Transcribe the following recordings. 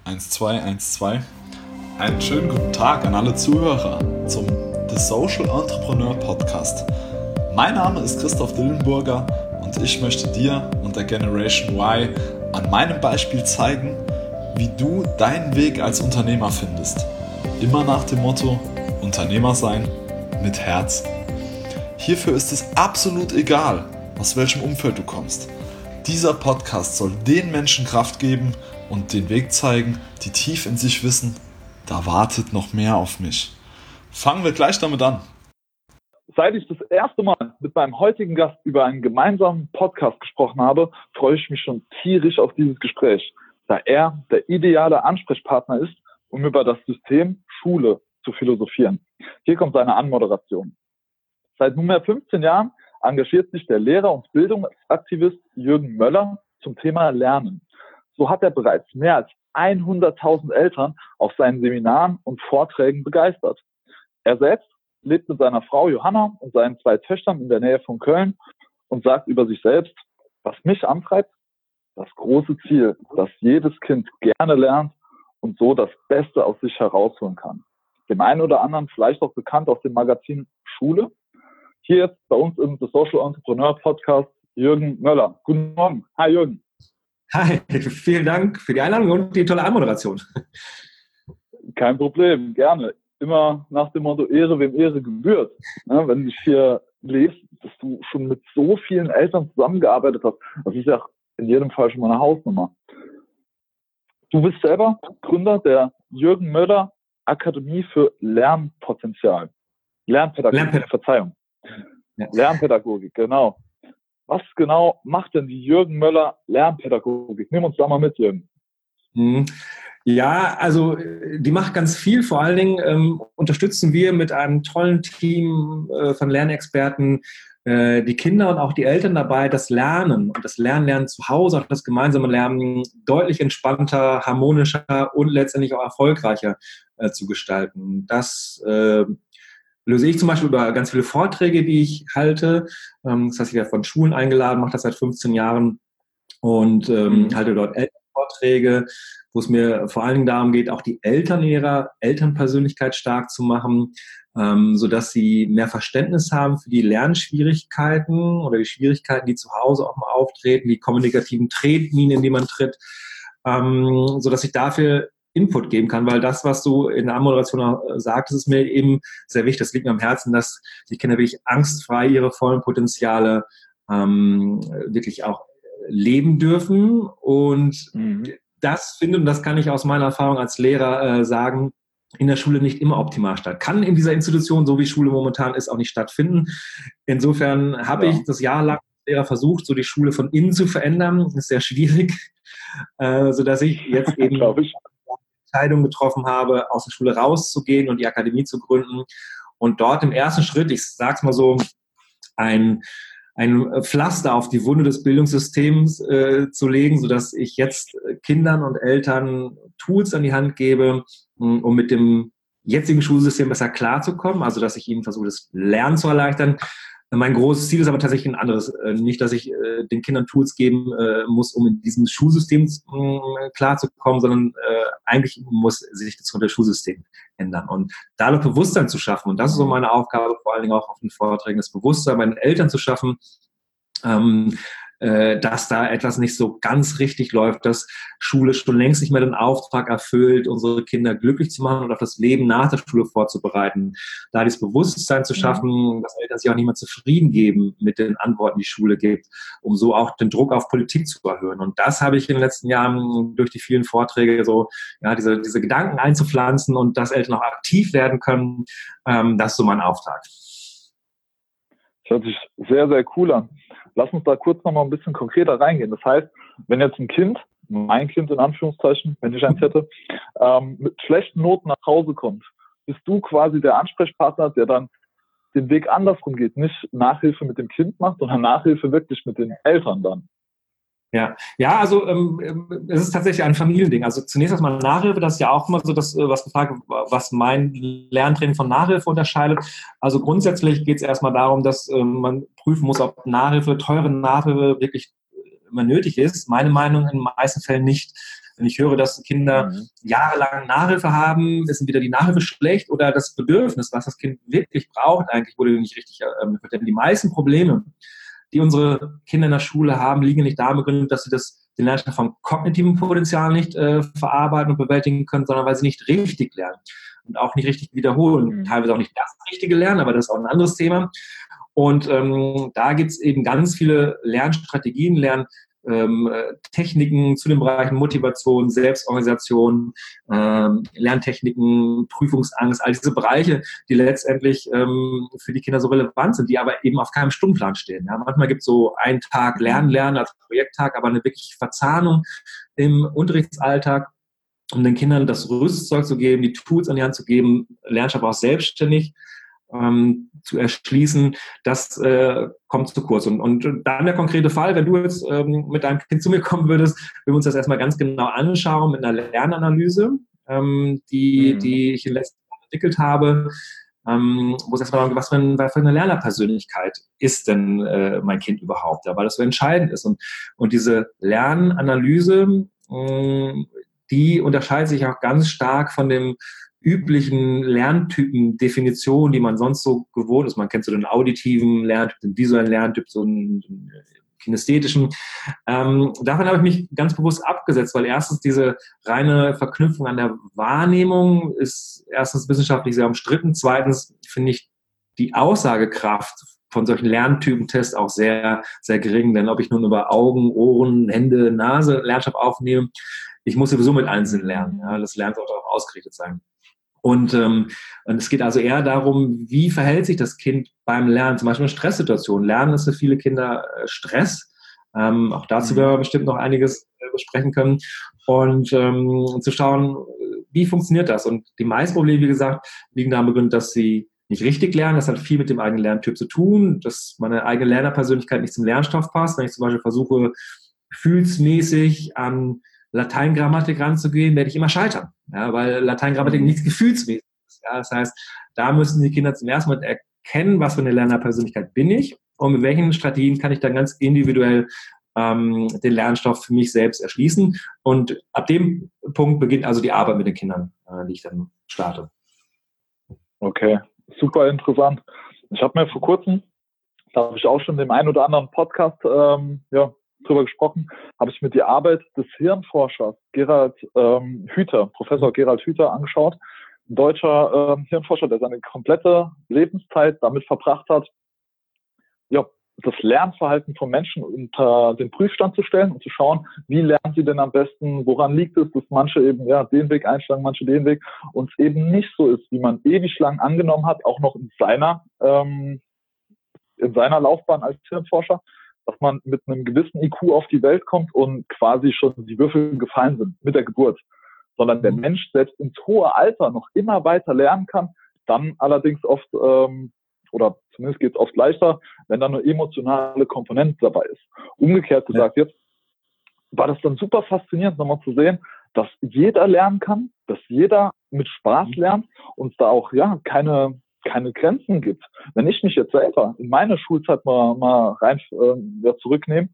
1, 2, 1, 2. Einen schönen guten Tag an alle Zuhörer zum The Social Entrepreneur Podcast. Mein Name ist Christoph Dillenburger und ich möchte dir und der Generation Y an meinem Beispiel zeigen, wie du deinen Weg als Unternehmer findest. Immer nach dem Motto: Unternehmer sein mit Herz. Hierfür ist es absolut egal, aus welchem Umfeld du kommst. Dieser Podcast soll den Menschen Kraft geben und den Weg zeigen, die tief in sich wissen, da wartet noch mehr auf mich. Fangen wir gleich damit an. Seit ich das erste Mal mit meinem heutigen Gast über einen gemeinsamen Podcast gesprochen habe, freue ich mich schon tierisch auf dieses Gespräch, da er der ideale Ansprechpartner ist, um über das System Schule zu philosophieren. Hier kommt seine Anmoderation. Seit nunmehr 15 Jahren engagiert sich der Lehrer- und Bildungsaktivist Jürgen Möller zum Thema Lernen. So hat er bereits mehr als 100.000 Eltern auf seinen Seminaren und Vorträgen begeistert. Er selbst lebt mit seiner Frau Johanna und seinen 2 Töchtern in der Nähe von Köln und sagt über sich selbst: Was mich antreibt, das große Ziel, dass jedes Kind gerne lernt und so das Beste aus sich herausholen kann. Dem einen oder anderen vielleicht auch bekannt aus dem Magazin Schule. Hier jetzt bei uns im The Social Entrepreneur Podcast Jürgen Möller. Guten Morgen. Hi Jürgen. Hi, vielen Dank für die Einladung und die tolle Anmoderation. Kein Problem, gerne. Immer nach dem Motto: Ehre, wem Ehre gebührt. Ja, wenn ich hier lese, dass du schon mit so vielen Eltern zusammengearbeitet hast, das ist ja in jedem Fall schon mal eine Hausnummer. Du bist selber Gründer der Jürgen Möller Akademie für Lernpotenzial. Lernpädagogik, Verzeihung. Ja. Lernpädagogik, genau. Was genau macht denn die Jürgen Möller Lernpädagogik? Nimm uns da mal mit, Jürgen. Ja, also die macht ganz viel. Vor allen Dingen unterstützen wir mit einem tollen Team von Lernexperten die Kinder und auch die Eltern dabei, das Lernen und das Lernen zu Hause, auch das gemeinsame Lernen deutlich entspannter, harmonischer und letztendlich auch erfolgreicher zu gestalten. Das löse ich zum Beispiel über ganz viele Vorträge, die ich halte. Das heißt, ich werde von Schulen eingeladen, mache das seit 15 Jahren und halte dort Elternvorträge, wo es mir vor allen Dingen darum geht, auch die Eltern in ihrer Elternpersönlichkeit stark zu machen, sodass sie mehr Verständnis haben für die Lernschwierigkeiten oder die Schwierigkeiten, die zu Hause auch mal auftreten, die kommunikativen Tretminen, in die man tritt, sodass ich dafür Input geben kann, weil das, was du in der Anmoderation sagtest, ist mir eben sehr wichtig. Das liegt mir am Herzen, dass die Kinder wirklich angstfrei ihre vollen Potenziale wirklich auch leben dürfen. Und das finde, und das kann ich aus meiner Erfahrung als Lehrer sagen, in der Schule nicht immer optimal statt. Kann in dieser Institution, so wie Schule momentan ist, auch nicht stattfinden. Insofern habe ich das Jahr lang als Lehrer versucht, so die Schule von innen zu verändern. Das ist sehr schwierig, sodass ich jetzt eben Entscheidung getroffen habe, aus der Schule rauszugehen und die Akademie zu gründen und dort im ersten Schritt, ich sag's mal so, ein Pflaster auf die Wunde des Bildungssystems zu legen, sodass ich jetzt Kindern und Eltern Tools an die Hand gebe, um mit dem jetzigen Schulsystem besser klarzukommen, also dass ich ihnen versuche, das Lernen zu erleichtern. Mein großes Ziel ist aber tatsächlich ein anderes. Nicht, dass ich den Kindern Tools geben muss, um in diesem Schulsystem klarzukommen, sondern eigentlich muss sich das Schulsystem ändern. Und dadurch Bewusstsein zu schaffen, und das ist so meine Aufgabe, vor allen Dingen auch auf den Vorträgen, das Bewusstsein bei den Eltern zu schaffen, dass da etwas nicht so ganz richtig läuft, dass Schule schon längst nicht mehr den Auftrag erfüllt, unsere Kinder glücklich zu machen und auf das Leben nach der Schule vorzubereiten. Da dieses Bewusstsein zu schaffen, dass Eltern sich auch nicht mehr zufrieden geben mit den Antworten, die Schule gibt, um so auch den Druck auf Politik zu erhöhen. Und das habe ich in den letzten Jahren durch die vielen Vorträge so, ja, diese Gedanken einzupflanzen und dass Eltern auch aktiv werden können. Das ist so mein Auftrag. Das hört sich sehr, sehr cool an. Lass uns da kurz nochmal ein bisschen konkreter reingehen. Das heißt, wenn jetzt ein Kind, mein Kind in Anführungszeichen, wenn ich eins hätte, mit schlechten Noten nach Hause kommt, bist du quasi der Ansprechpartner, der dann den Weg andersrum geht, nicht Nachhilfe mit dem Kind macht, sondern Nachhilfe wirklich mit den Eltern dann. Ja, also es ist tatsächlich ein Familiending. Also zunächst erstmal Nachhilfe, das ist ja auch immer so das, was gefragt wird, was mein Lerntraining von Nachhilfe unterscheidet. Also grundsätzlich geht es erstmal darum, dass man prüfen muss, ob Nachhilfe, teure Nachhilfe wirklich immer nötig ist. Meine Meinung in den meisten Fällen nicht. Wenn ich höre, dass Kinder jahrelang Nachhilfe haben, ist entweder die Nachhilfe schlecht oder das Bedürfnis, was das Kind wirklich braucht, eigentlich wurde nicht richtig erfüllt. Denn die meisten Probleme, die unsere Kinder in der Schule haben, liegen nicht darin begründet, dass sie den Lernstoff vom kognitiven Potenzial nicht verarbeiten und bewältigen können, sondern weil sie nicht richtig lernen und auch nicht richtig wiederholen. Teilweise auch nicht das richtige Lernen, aber das ist auch ein anderes Thema. Und da gibt es eben ganz viele Lernstrategien, Lerntechniken zu den Bereichen Motivation, Selbstorganisation, Lerntechniken, Prüfungsangst, all diese Bereiche, die letztendlich für die Kinder so relevant sind, die aber eben auf keinem Stundenplan stehen. Ja, manchmal gibt es so einen Tag Lernen als Projekttag, aber eine wirkliche Verzahnung im Unterrichtsalltag, um den Kindern das Rüstzeug zu geben, die Tools an die Hand zu geben, Lernstoff auch selbstständig zu erschließen, das kommt zu kurz. Und dann der konkrete Fall, wenn du jetzt mit deinem Kind zu mir kommen würdest, würden wir uns das erstmal ganz genau anschauen mit einer Lernanalyse, die ich in den letzten Jahren entwickelt habe, wo es erstmal darum geht, was für eine Lernerpersönlichkeit ist denn mein Kind überhaupt, ja, weil das so entscheidend ist. Und diese Lernanalyse, die unterscheidet sich auch ganz stark von dem üblichen Lerntypen-Definitionen, die man sonst so gewohnt ist. Man kennt so den auditiven Lerntyp, den visuellen Lerntyp, so einen kinästhetischen. Davon habe ich mich ganz bewusst abgesetzt, weil erstens diese reine Verknüpfung an der Wahrnehmung ist erstens wissenschaftlich sehr umstritten. Zweitens finde ich die Aussagekraft von solchen Lerntypentests auch sehr, sehr gering. Denn ob ich nun über Augen, Ohren, Hände, Nase Lernstoff aufnehme, ich muss sowieso mit einzeln lernen. Ja, das Lernen sollte auch ausgerichtet sein. Und es geht also eher darum, wie verhält sich das Kind beim Lernen, zum Beispiel in Stresssituationen. Lernen ist für viele Kinder Stress. Auch dazu werden wir bestimmt noch einiges besprechen können. Und zu schauen, wie funktioniert das? Und die meisten Probleme, wie gesagt, liegen daran begründet, dass sie nicht richtig lernen. Das hat viel mit dem eigenen Lerntyp zu tun, dass meine eigene Lernerpersönlichkeit nicht zum Lernstoff passt. Wenn ich zum Beispiel versuche, gefühlsmäßig an Lateingrammatik ranzugehen, werde ich immer scheitern, ja, weil Lateingrammatik nichts gefühlsmäßig ist. Ja, das heißt, da müssen die Kinder zum ersten Mal erkennen, was für eine Lernerpersönlichkeit bin ich und mit welchen Strategien kann ich dann ganz individuell den Lernstoff für mich selbst erschließen. Und ab dem Punkt beginnt also die Arbeit mit den Kindern, die ich dann starte. Okay, super interessant. Ich habe mir vor kurzem, da habe ich auch schon in dem einen oder anderen Podcast drüber gesprochen, habe ich mir die Arbeit des Hirnforschers Professor Gerald Hüther angeschaut. Ein deutscher Hirnforscher, der seine komplette Lebenszeit damit verbracht hat, das Lernverhalten von Menschen unter den Prüfstand zu stellen und zu schauen, wie lernen sie denn am besten, woran liegt es, dass manche eben den Weg einschlagen, manche den Weg, und es eben nicht so ist, wie man ewig lang angenommen hat, auch noch in seiner Laufbahn als Hirnforscher, dass man mit einem gewissen IQ auf die Welt kommt und quasi schon die Würfel gefallen sind mit der Geburt, sondern der Mensch selbst ins hohe Alter noch immer weiter lernen kann, dann allerdings oft, oder zumindest geht es oft leichter, wenn da eine emotionale Komponente dabei ist. Umgekehrt gesagt, jetzt war das dann super faszinierend, nochmal zu sehen, dass jeder lernen kann, dass jeder mit Spaß lernt und es da auch keine Grenzen gibt. Wenn ich mich jetzt selber in meine Schulzeit mal rein zurücknehme,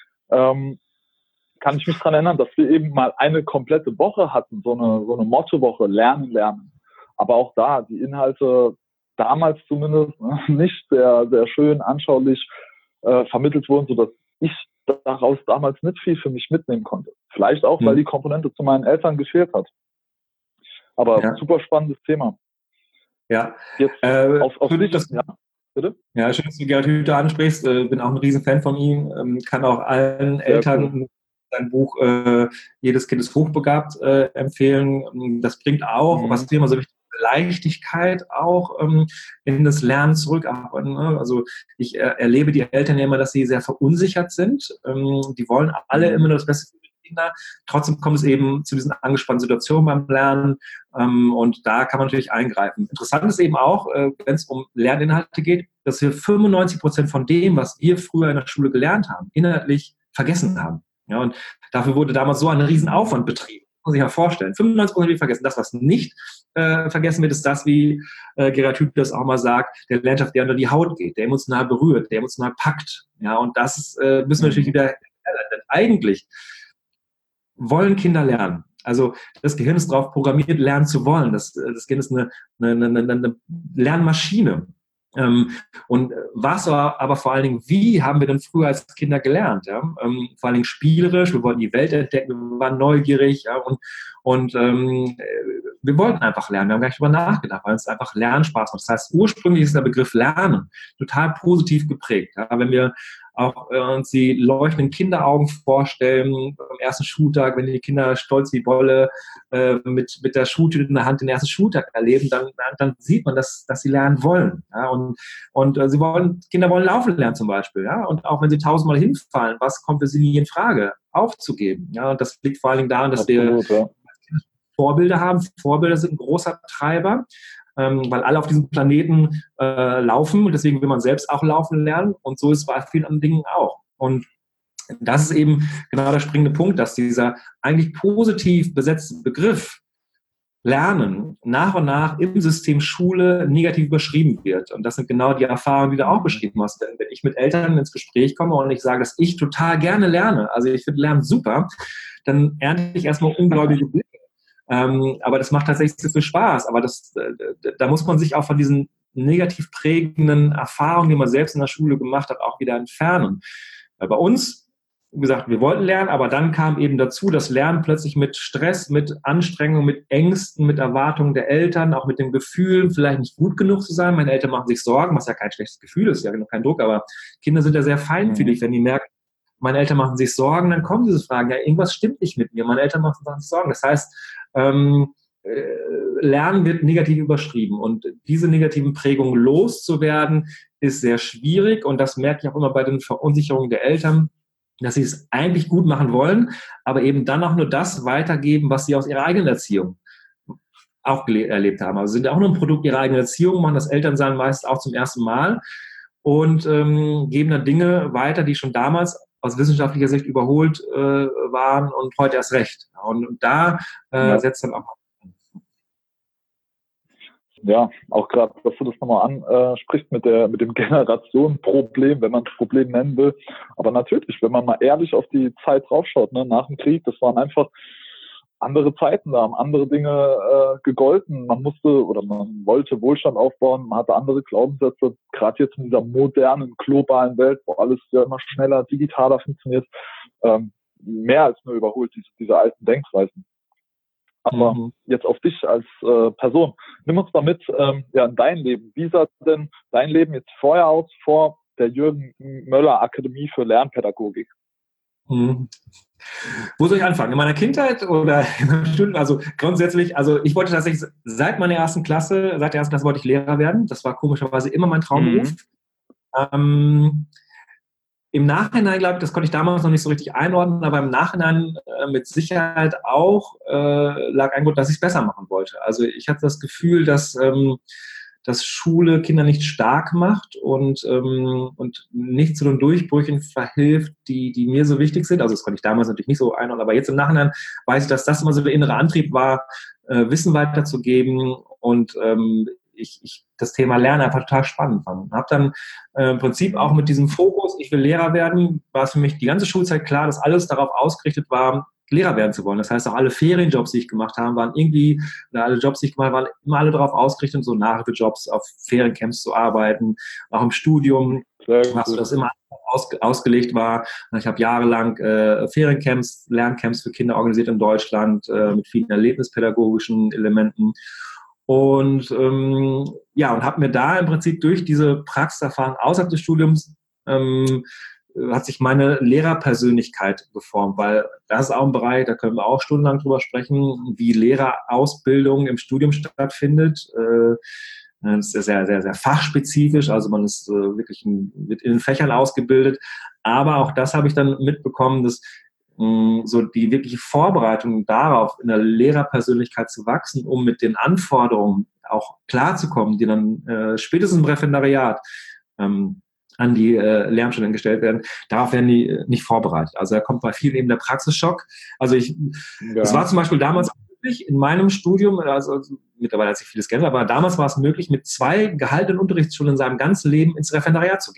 kann ich mich daran erinnern, dass wir eben mal eine komplette Woche hatten, so eine Mottowoche, Lernen. Aber auch da, die Inhalte damals zumindest nicht sehr, sehr schön anschaulich vermittelt wurden, sodass ich daraus damals nicht viel für mich mitnehmen konnte. Vielleicht auch, weil die Komponente zu meinen Eltern gefehlt hat. Aber super spannendes Thema. Ja, jetzt auf dich, bitte? Ja, schön, dass du Gerald Hüther ansprichst. Bin auch ein Riesen-Fan von ihm. Kann auch allen Eltern sein Buch Jedes Kind ist hochbegabt empfehlen. Das bringt auch, was Thema so wichtig ist, Leichtigkeit auch in das Lernen zurück. Also ich erlebe die Eltern ja immer, dass sie sehr verunsichert sind. Die wollen alle immer nur das Beste für die Kinder. Trotzdem kommt es eben zu diesen angespannten Situationen beim Lernen. Und da kann man natürlich eingreifen. Interessant ist eben auch, wenn es um Lerninhalte geht, dass wir 95% von dem, was wir früher in der Schule gelernt haben, inhaltlich vergessen haben. Ja, und dafür wurde damals so ein Riesenaufwand betrieben. Muss ich sich ja vorstellen. 95% wird vergessen. Das, was nicht vergessen wird, ist das, wie Gerald Hüther das auch mal sagt, der Lernstoff, der unter die Haut geht, der emotional berührt, der emotional packt. Ja, und das müssen wir natürlich wieder, denn eigentlich wollen Kinder lernen. Also das Gehirn ist darauf programmiert, lernen zu wollen. Das Gehirn ist eine Lernmaschine. Und was aber vor allen Dingen, wie haben wir denn früher als Kinder gelernt? Ja? Vor allen Dingen spielerisch, wir wollten die Welt entdecken, wir waren neugierig, ja? und wir wollten einfach lernen, wir haben gar nicht drüber nachgedacht, weil uns einfach Lernen Spaß macht. Das heißt, ursprünglich ist der Begriff Lernen total positiv geprägt. Ja? Wenn wir auch uns die leuchtenden Kinderaugen vorstellen, am ersten Schultag, wenn die Kinder stolz wie Bolle mit der Schultüte in der Hand den ersten Schultag erleben, dann sieht man, dass sie lernen wollen. Ja? Und Kinder wollen laufen lernen zum Beispiel. Ja? Und auch wenn sie 1000-mal hinfallen, was kommt für sie nie in Frage? Aufzugeben. Ja? Und das liegt vor allen Dingen daran, dass wir Vorbilder haben. Vorbilder sind ein großer Treiber, weil alle auf diesem Planeten laufen und deswegen will man selbst auch laufen lernen und so ist es bei vielen anderen Dingen auch. Und das ist eben genau der springende Punkt, dass dieser eigentlich positiv besetzte Begriff Lernen nach und nach im System Schule negativ überschrieben wird. Und das sind genau die Erfahrungen, die du auch beschrieben hast. Denn wenn ich mit Eltern ins Gespräch komme und ich sage, dass ich total gerne lerne, also ich finde Lernen super, dann ernte ich erstmal ungläubige Blicke. Aber das macht tatsächlich so viel Spaß. Aber da muss man sich auch von diesen negativ prägenden Erfahrungen, die man selbst in der Schule gemacht hat, auch wieder entfernen. Weil bei uns, wie gesagt, wir wollten lernen, aber dann kam eben dazu, dass Lernen plötzlich mit Stress, mit Anstrengung, mit Ängsten, mit Erwartungen der Eltern, auch mit dem Gefühl, vielleicht nicht gut genug zu sein. Meine Eltern machen sich Sorgen, was ja kein schlechtes Gefühl ist, ja kein Druck, aber Kinder sind ja sehr feinfühlig, wenn die merken, meine Eltern machen sich Sorgen, dann kommen diese Fragen, ja, irgendwas stimmt nicht mit mir, meine Eltern machen sich Sorgen. Das heißt, Lernen wird negativ überschrieben und diese negativen Prägungen loszuwerden, ist sehr schwierig und das merke ich auch immer bei den Verunsicherungen der Eltern, dass sie es eigentlich gut machen wollen, aber eben dann auch nur das weitergeben, was sie aus ihrer eigenen Erziehung auch erlebt haben. Also sind auch nur ein Produkt ihrer eigenen Erziehung, machen das Elternsein meist auch zum ersten Mal und geben dann Dinge weiter, die schon damals aus wissenschaftlicher Sicht überholt waren und heute erst recht. Und da setzt dann auch. Ja, auch gerade, dass du das nochmal ansprichst mit dem Generationenproblem, wenn man es Problem nennen will. Aber natürlich, wenn man mal ehrlich auf die Zeit draufschaut, ne, nach dem Krieg, das waren einfach andere Zeiten, da haben andere Dinge gegolten. Man wollte Wohlstand aufbauen, man hatte andere Glaubenssätze, gerade jetzt in dieser modernen, globalen Welt, wo alles ja immer schneller, digitaler funktioniert, mehr als nur überholt, diese alten Denkweisen. Aber jetzt auf dich als Person. Nimm uns mal mit in dein Leben. Wie sah denn dein Leben jetzt vorher aus, vor der Jürgen Möller Akademie für Lernpädagogik? Wo soll ich anfangen? In meiner Kindheit oder in meinem Studium? Also grundsätzlich, ich wollte tatsächlich seit der ersten Klasse wollte ich Lehrer werden. Das war komischerweise immer mein Traumberuf. Im Nachhinein, glaube ich, das konnte ich damals noch nicht so richtig einordnen, aber im Nachhinein mit Sicherheit auch lag ein Grund, dass ich es besser machen wollte. Also ich hatte das Gefühl, dass Schule Kinder nicht stark macht und nicht zu den Durchbrüchen verhilft, die mir so wichtig sind. Also das konnte ich damals natürlich nicht so einordnen, aber jetzt im Nachhinein weiß ich, dass das immer so der innere Antrieb war, Wissen weiterzugeben und ich das Thema Lernen einfach total spannend fand. Habe dann im Prinzip auch mit diesem Fokus, ich will Lehrer werden, war es für mich die ganze Schulzeit klar, dass alles darauf ausgerichtet war, Lehrer werden zu wollen. Das heißt, auch alle Ferienjobs, die ich gemacht habe, alle Jobs, die ich gemacht habe, waren immer alle darauf ausgerichtet, so Nachhilfejobs auf Feriencamps zu arbeiten. Auch im Studium, was das immer ausgelegt war. Ich habe jahrelang Feriencamps, Lerncamps für Kinder organisiert in Deutschland mit vielen erlebnispädagogischen Elementen. Und und habe mir da im Prinzip durch diese Praxiserfahrung außerhalb des Studiums hat sich meine Lehrerpersönlichkeit geformt, weil das ist auch ein Bereich, da können wir auch stundenlang drüber sprechen, wie Lehrerausbildung im Studium stattfindet. Das ist sehr, sehr, sehr fachspezifisch, also man ist wird in den Fächern ausgebildet, aber auch das habe ich dann mitbekommen, dass so die wirkliche Vorbereitung darauf, in der Lehrerpersönlichkeit zu wachsen, um mit den Anforderungen auch klarzukommen, die dann spätestens im Referendariat an die Lehramtsstudenten gestellt werden, darauf werden die nicht vorbereitet. Also da kommt bei vielen eben der Praxisschock. Also das war zum Beispiel damals möglich in meinem Studium, also mittlerweile hat sich vieles geändert, aber damals war es möglich, mit 2 gehaltenen Unterrichtsstunden in seinem ganzen Leben ins Referendariat zu gehen.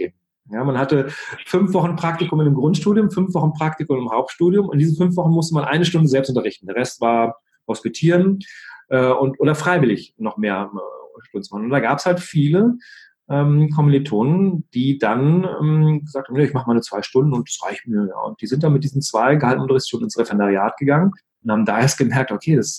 Ja, man hatte 5 Wochen Praktikum in einem Grundstudium, 5 Wochen Praktikum im Hauptstudium. Und in diesen 5 Wochen musste man 1 Stunde selbst unterrichten. Der Rest war hospitieren oder freiwillig noch mehr Stunden machen. Und da gab es halt viele Kommilitonen, die dann gesagt haben, nee, ich mache meine 2 Stunden und das reicht mir. Ja. Und die sind dann mit diesen 2 gehaltenen Unterrichtsstunden ins Referendariat gegangen und haben da erst gemerkt, okay, das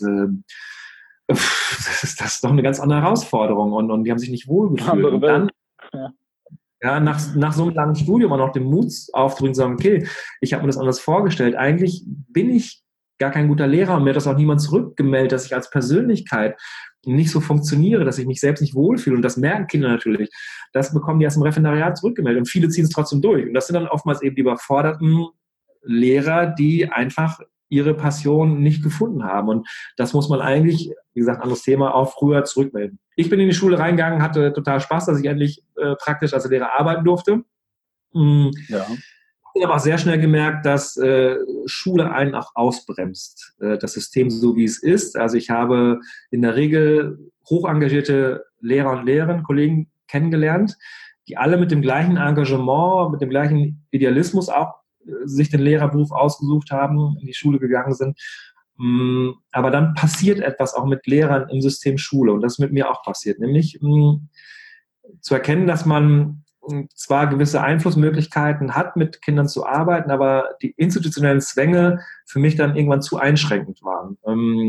ist doch eine ganz andere Herausforderung und die haben sich nicht wohlgefühlt. Und dann nach so einem langen Studium auch noch den Mut aufzubringen, zu sagen, okay, ich habe mir das anders vorgestellt. Eigentlich bin ich gar kein guter Lehrer und mir hat das auch niemand zurückgemeldet, dass ich als Persönlichkeit nicht so funktioniere, dass ich mich selbst nicht wohlfühle. Und das merken Kinder natürlich. Das bekommen die erst im Referendariat zurückgemeldet. Und viele ziehen es trotzdem durch. Und das sind dann oftmals eben die überforderten Lehrer, die einfach ihre Passion nicht gefunden haben. Und das muss man eigentlich, wie gesagt, anderes Thema, auch früher zurückmelden. Ich bin in die Schule reingegangen, hatte total Spaß, dass ich endlich praktisch als Lehrer arbeiten durfte. Ja. Ich habe auch sehr schnell gemerkt, dass Schule einen auch ausbremst. Das System so, wie es ist. Also ich habe in der Regel hoch engagierte Lehrer und Lehrerinnen, Kollegen kennengelernt, die alle mit dem gleichen Engagement, mit dem gleichen Idealismus auch sich den Lehrerberuf ausgesucht haben, in die Schule gegangen sind. Aber dann passiert etwas auch mit Lehrern im System Schule. Und das ist mit mir auch passiert. Nämlich zu erkennen, dass man zwar gewisse Einflussmöglichkeiten hat, mit Kindern zu arbeiten, aber die institutionellen Zwänge für mich dann irgendwann zu einschränkend waren.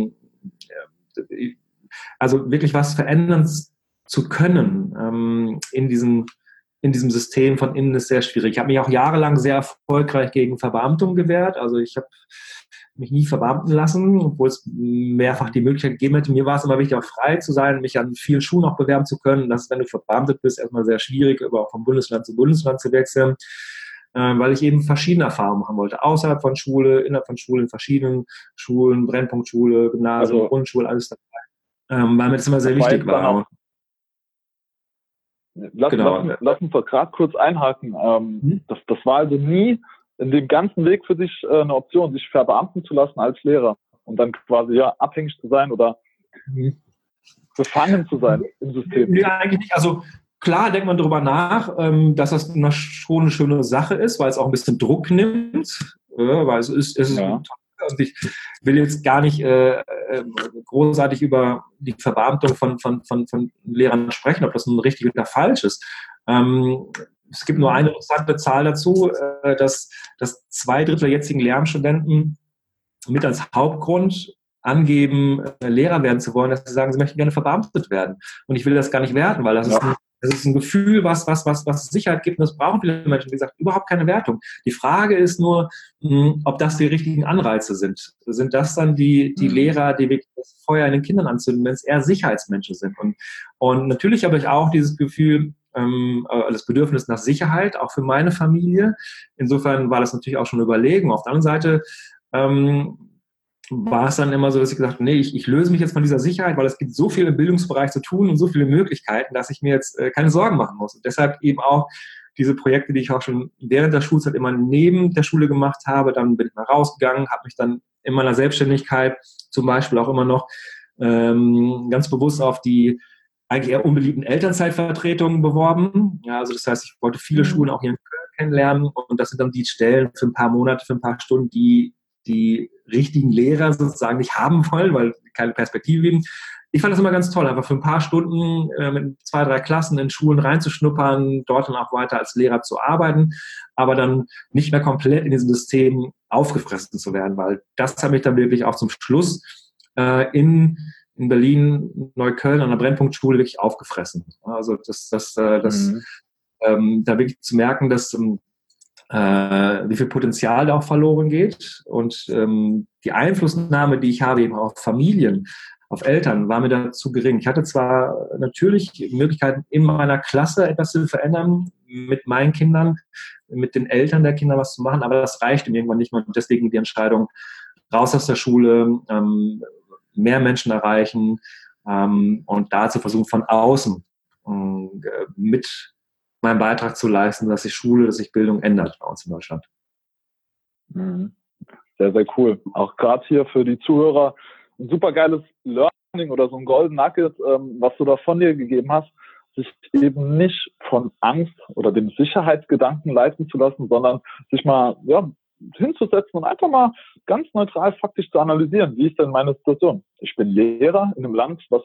Also wirklich was verändern zu können in diesem System von innen ist sehr schwierig. Ich habe mich auch jahrelang sehr erfolgreich gegen Verbeamtung gewehrt. Also ich habe mich nie verbeamten lassen, obwohl es mehrfach die Möglichkeit gegeben hätte. Mir war es immer wichtig, auch frei zu sein, mich an vielen Schulen auch bewerben zu können. Das ist, wenn du verbeamtet bist, erstmal sehr schwierig, aber auch vom Bundesland zu Bundesland zu wechseln, weil ich eben verschiedene Erfahrungen machen wollte. Außerhalb von Schule, innerhalb von Schulen, in verschiedenen Schulen, Brennpunktschule, Gymnasium, also, Grundschule, alles dabei. Weil mir das immer sehr wichtig war. Lass uns doch gerade kurz einhaken. Das war also nie in dem ganzen Weg für dich eine Option, sich verbeamten zu lassen als Lehrer und dann quasi abhängig zu sein oder befangen zu sein im System. Nee, eigentlich nicht. Also klar denkt man darüber nach, dass das schon eine schöne Sache ist, weil es auch ein bisschen Druck nimmt, weil es ist also ich will jetzt gar nicht großartig über die Verbeamtung von Lehrern sprechen, ob das nun richtig oder falsch ist. Es gibt nur eine interessante Zahl dazu, dass 2/3 der jetzigen Lehramtsstudenten mit als Hauptgrund angeben, Lehrer werden zu wollen, dass sie sagen, sie möchten gerne verbeamtet werden. Und ich will das gar nicht werten, weil das ist ein Gefühl, was Sicherheit gibt, und das brauchen viele Menschen. Wie gesagt, überhaupt keine Wertung. Die Frage ist nur, ob das die richtigen Anreize sind. Sind das dann die Lehrer, die wirklich das Feuer in den Kindern anzünden, wenn es eher Sicherheitsmenschen sind? Und natürlich habe ich auch dieses Gefühl, das Bedürfnis nach Sicherheit, auch für meine Familie. Insofern war das natürlich auch schon eine Überlegung. Auf der anderen Seite war es dann immer so, dass ich gesagt habe, nee, ich löse mich jetzt von dieser Sicherheit, weil es gibt so viel im Bildungsbereich zu tun und so viele Möglichkeiten, dass ich mir jetzt keine Sorgen machen muss. Und deshalb eben auch diese Projekte, die ich auch schon während der Schulzeit immer neben der Schule gemacht habe. Dann bin ich mal rausgegangen, habe mich dann in meiner Selbstständigkeit zum Beispiel auch immer noch ganz bewusst auf die eigentlich eher unbeliebten Elternzeitvertretungen beworben. Ja, also das heißt, ich wollte viele Schulen auch hier in Köln kennenlernen und das sind dann die Stellen für ein paar Monate, für ein paar Stunden, die richtigen Lehrer sozusagen nicht haben wollen, weil keine Perspektive geben. Ich fand das immer ganz toll, einfach für ein paar Stunden mit 2, 3 Klassen in Schulen reinzuschnuppern, dort dann auch weiter als Lehrer zu arbeiten, aber dann nicht mehr komplett in diesem System aufgefressen zu werden, weil das hat mich dann wirklich auch zum Schluss in Berlin, Neukölln an der Brennpunktschule wirklich aufgefressen. Also da wirklich zu merken, dass wie viel Potenzial da auch verloren geht und die Einflussnahme, die ich habe eben auf Familien, auf Eltern, war mir da zu gering. Ich hatte zwar natürlich Möglichkeiten, in meiner Klasse etwas zu verändern, mit meinen Kindern, mit den Eltern der Kinder was zu machen, aber das reichte mir irgendwann nicht mehr und deswegen die Entscheidung, raus aus der Schule, mehr Menschen erreichen und da zu versuchen, von außen mit meinen Beitrag zu leisten, dass sich Schule, dass sich Bildung ändert bei uns in Deutschland. Sehr, sehr cool. Auch gerade hier für die Zuhörer ein super geiles Learning oder so ein Golden Nugget, was du da von dir gegeben hast. sich eben nicht von Angst oder dem Sicherheitsgedanken leiten zu lassen, sondern sich mal hinzusetzen und einfach mal ganz neutral faktisch zu analysieren, wie ist denn meine Situation? Ich bin Lehrer in einem Land, was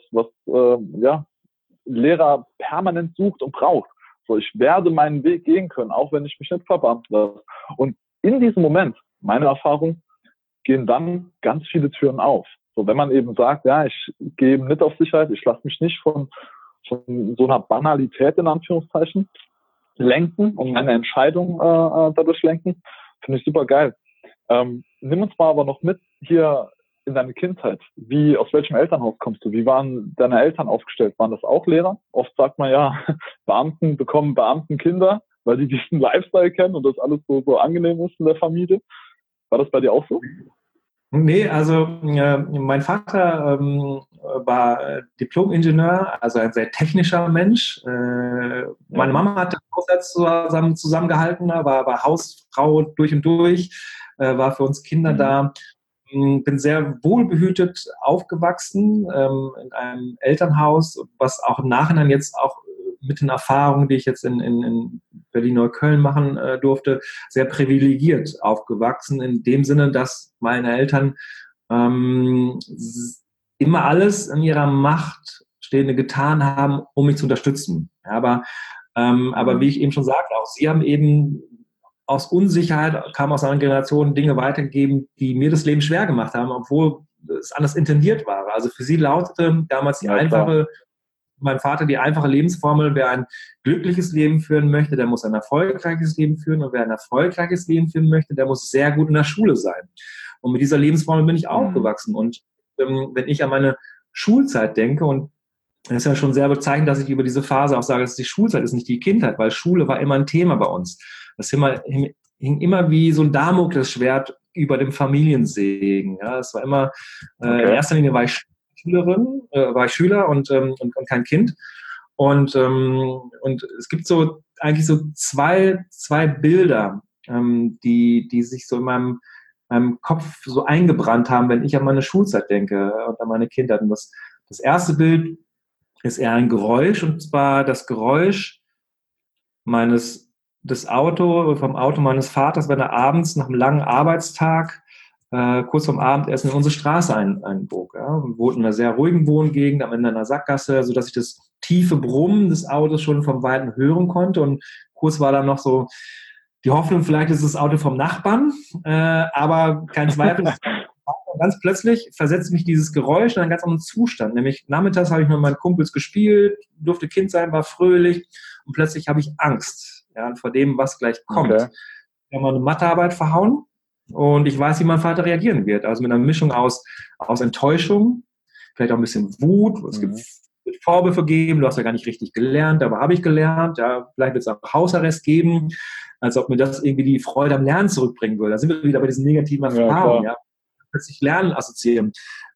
Lehrer permanent sucht und braucht. So, ich werde meinen Weg gehen können, auch wenn ich mich nicht verbeamt lasse. Und in diesem Moment, meine Erfahrung, gehen dann ganz viele Türen auf. So, wenn man eben sagt, ja, ich gehe eben nicht auf Sicherheit, ich lasse mich nicht von so einer Banalität in Anführungszeichen lenken und meine Entscheidung dadurch lenken, finde ich super geil. Nimm uns mal aber noch mit hier in deine Kindheit. Aus welchem Elternhaus kommst du? Wie waren deine Eltern aufgestellt? Waren das auch Lehrer? Oft sagt man ja, Beamten bekommen Beamtenkinder, weil die diesen Lifestyle kennen und das alles so angenehm ist in der Familie. War das bei dir auch so? Nee, also mein Vater war Diplom-Ingenieur, also ein sehr technischer Mensch. Meine Mama hat den Haushalt zusammengehalten, war Hausfrau durch und durch, war für uns Kinder da. Bin sehr wohlbehütet aufgewachsen in einem Elternhaus, was auch im Nachhinein jetzt auch mit den Erfahrungen, die ich jetzt in Berlin-Neukölln machen durfte, sehr privilegiert aufgewachsen, in dem Sinne, dass meine Eltern immer alles in ihrer Macht Stehende getan haben, um mich zu unterstützen. Ja, aber wie ich eben schon sagte, auch sie haben eben aus Unsicherheit, kamen aus einer Generation Dinge weitergegeben, die mir das Leben schwer gemacht haben, obwohl es anders intendiert war. Also für sie lautete damals mein Vater die einfache Lebensformel: Wer ein glückliches Leben führen möchte, der muss ein erfolgreiches Leben führen. Und wer ein erfolgreiches Leben führen möchte, der muss sehr gut in der Schule sein. Und mit dieser Lebensformel bin ich aufgewachsen. Und wenn ich an meine Schulzeit denke, und das ist ja schon sehr bezeichnend, dass ich über diese Phase auch sage, dass die Schulzeit ist, nicht die Kindheit, weil Schule war immer ein Thema bei uns. Das hing immer wie so ein Damoklesschwert über dem Familiensegen. Ja, es war immer, in erster Linie war ich Schüler und kein Kind. Und es gibt eigentlich so zwei Bilder, die sich so in meinem Kopf so eingebrannt haben, wenn ich an meine Schulzeit denke und an meine Kindheit. Und das erste Bild ist eher ein Geräusch, und zwar das Geräusch vom Auto meines Vaters, wenn er abends nach einem langen Arbeitstag kurz vorm Abendessen in unsere Straße einbog. Ja. Wir wohnten in einer sehr ruhigen Wohngegend, am Ende einer Sackgasse, sodass ich das tiefe Brummen des Autos schon vom Weiten hören konnte. Und kurz war dann noch so die Hoffnung, vielleicht ist das Auto vom Nachbarn, aber kein Zweifel. Ganz plötzlich versetzt mich dieses Geräusch in einen ganz anderen Zustand. Nämlich nachmittags habe ich mit meinen Kumpels gespielt, durfte Kind sein, war fröhlich, und plötzlich habe ich Angst, vor dem, was gleich kommt. Okay. Ich habe meine Mathearbeit verhauen und ich weiß, wie mein Vater reagieren wird. Also mit einer Mischung aus Enttäuschung, vielleicht auch ein bisschen Wut. Es gibt Vorwürfe geben, du hast ja gar nicht richtig gelernt, aber habe ich gelernt. Ja, vielleicht wird es auch Hausarrest geben, als ob mir das irgendwie die Freude am Lernen zurückbringen würde. Da sind wir wieder bei diesen negativen Erfahrungen. Ja, plötzlich Lernen assoziieren.